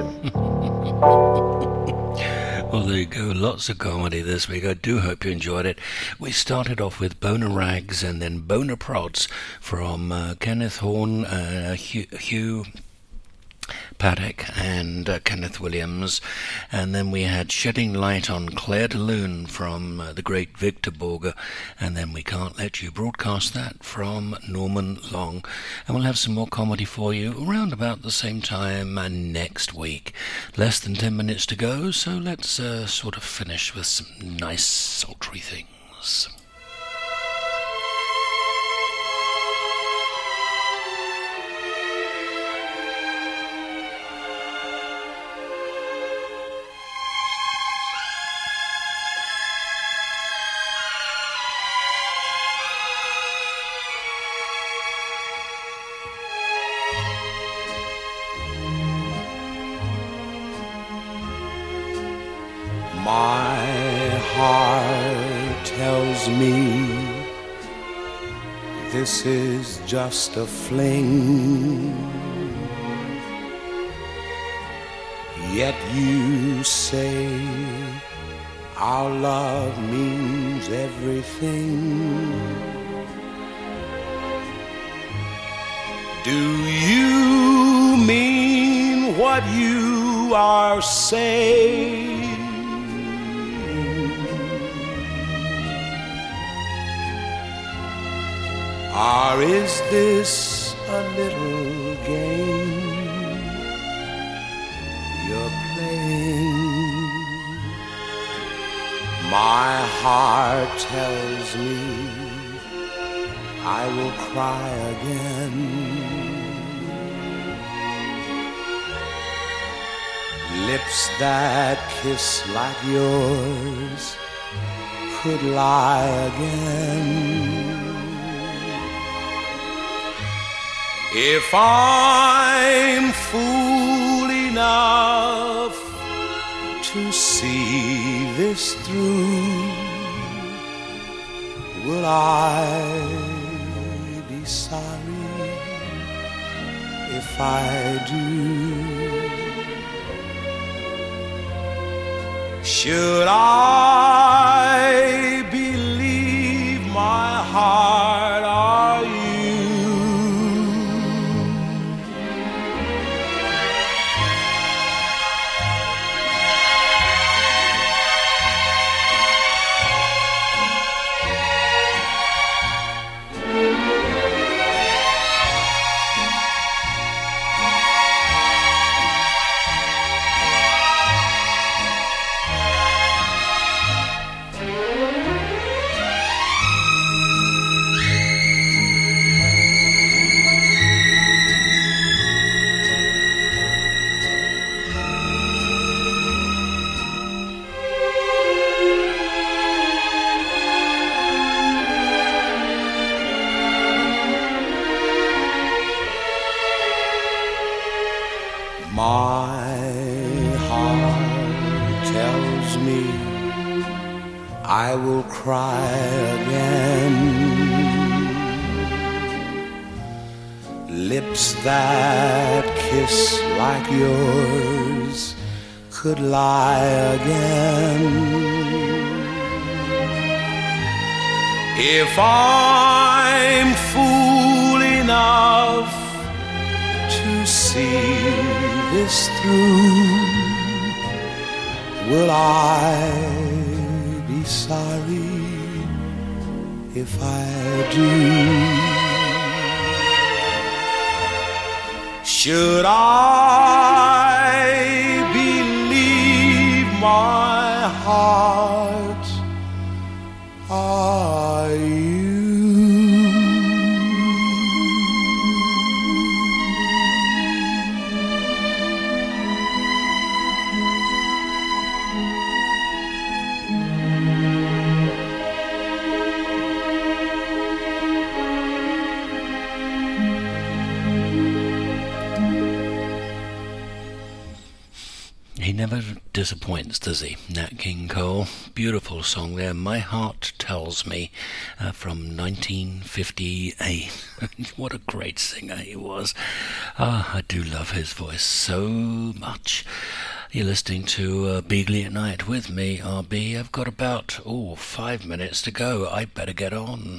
Well, there you go. Lots of comedy this week. I do hope you enjoyed it. We started off with Boner Rags and then Boner Prods from uh, Kenneth Horne, uh, Hugh, Hugh Paddock and uh, Kenneth Williams, and then we had Shedding Light on Claire de Lune from uh, the great Victor Borge, and then We Can't Let You Broadcast That from Norman Long. And we'll have some more comedy for you around about the same time uh, next week. Less than ten minutes to go, so let's uh, sort of finish with some nice sultry things. My heart tells me this is just a fling, yet you say our love means everything. Do you mean what you are saying? Or is this a little game you're playing? My heart tells me I will cry again. Lips that kiss like yours could lie again. If I'm fool enough to see this through, will I be sorry if I do? Should I believe my heart or you? I will cry again. Lips that kiss like yours could lie again. If I'm fool enough to see this through, will I be sorry if I do? Should I believe my heart or you? He never disappoints, does he? Nat King Cole. Beautiful song there, My Heart Tells Me, uh, from nineteen fifty-eight. What a great singer he was. Ah, I do love his voice so much. You're listening to uh, Beagley at Night with me, R B. I've got about, oh, five minutes to go. I better get on.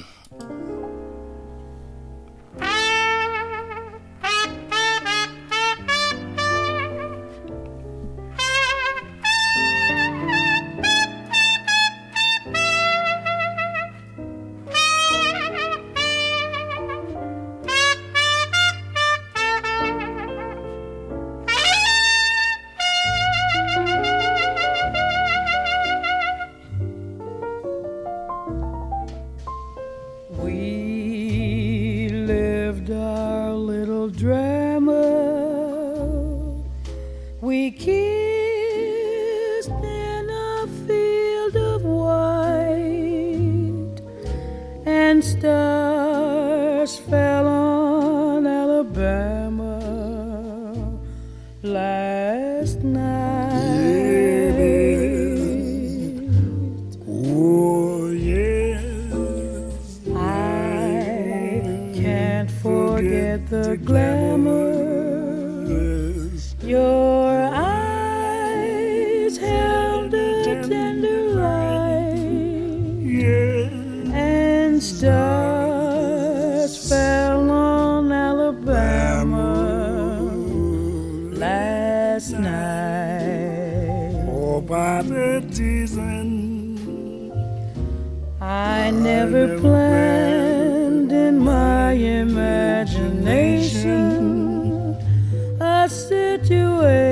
I never planned in my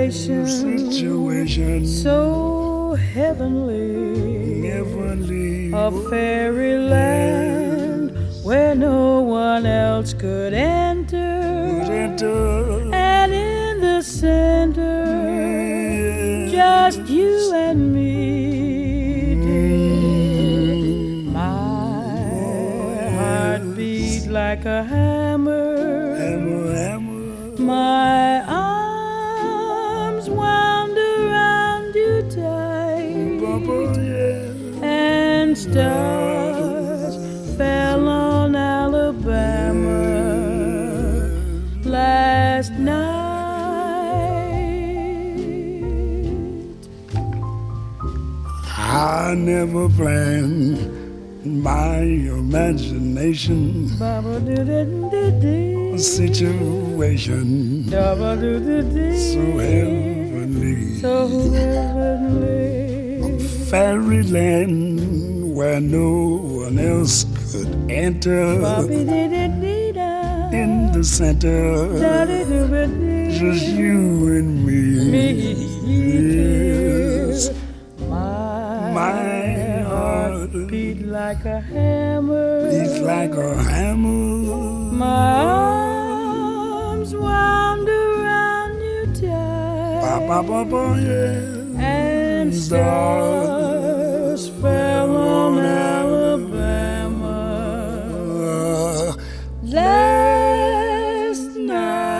situation, situation so heavenly, heavenly, a fairyland where no one else could enter, could enter. And in the center, yeah. Just you and me, dear. My heart beat like a hammer, hammer, hammer. My arms wound around you tight, Papa, yeah. And stars fell on Alabama last night. I never planned my imagination situation so heavenly, so heavenly, a fairyland where no one else could enter. In the center, just you and me. Yes. My heart beat like a hammer, beats like a hammer. My arms wound around you tight, Papa, Papa, yeah. And stars fell on Alabama last night.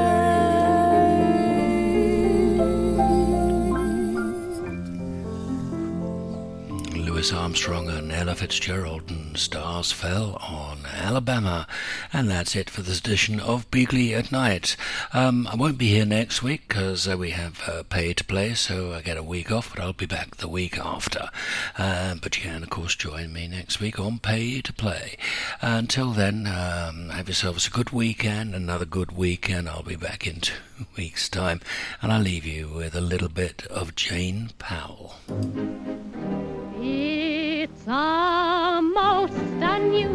Louis Armstrong and Ella Fitzgerald and Stars Fell on Alabama. And that's it for this edition of Beagley at Night. Um, I won't be here next week because uh, we have uh, Pay to Play, so I get a week off, but I'll be back the week after. Uh, but you can, of course, join me next week on Pay to Play. Uh, until then, um, have yourselves a good weekend, another good weekend. I'll be back in two weeks' time, and I'll leave you with a little bit of Jane Powell. It's a most unusual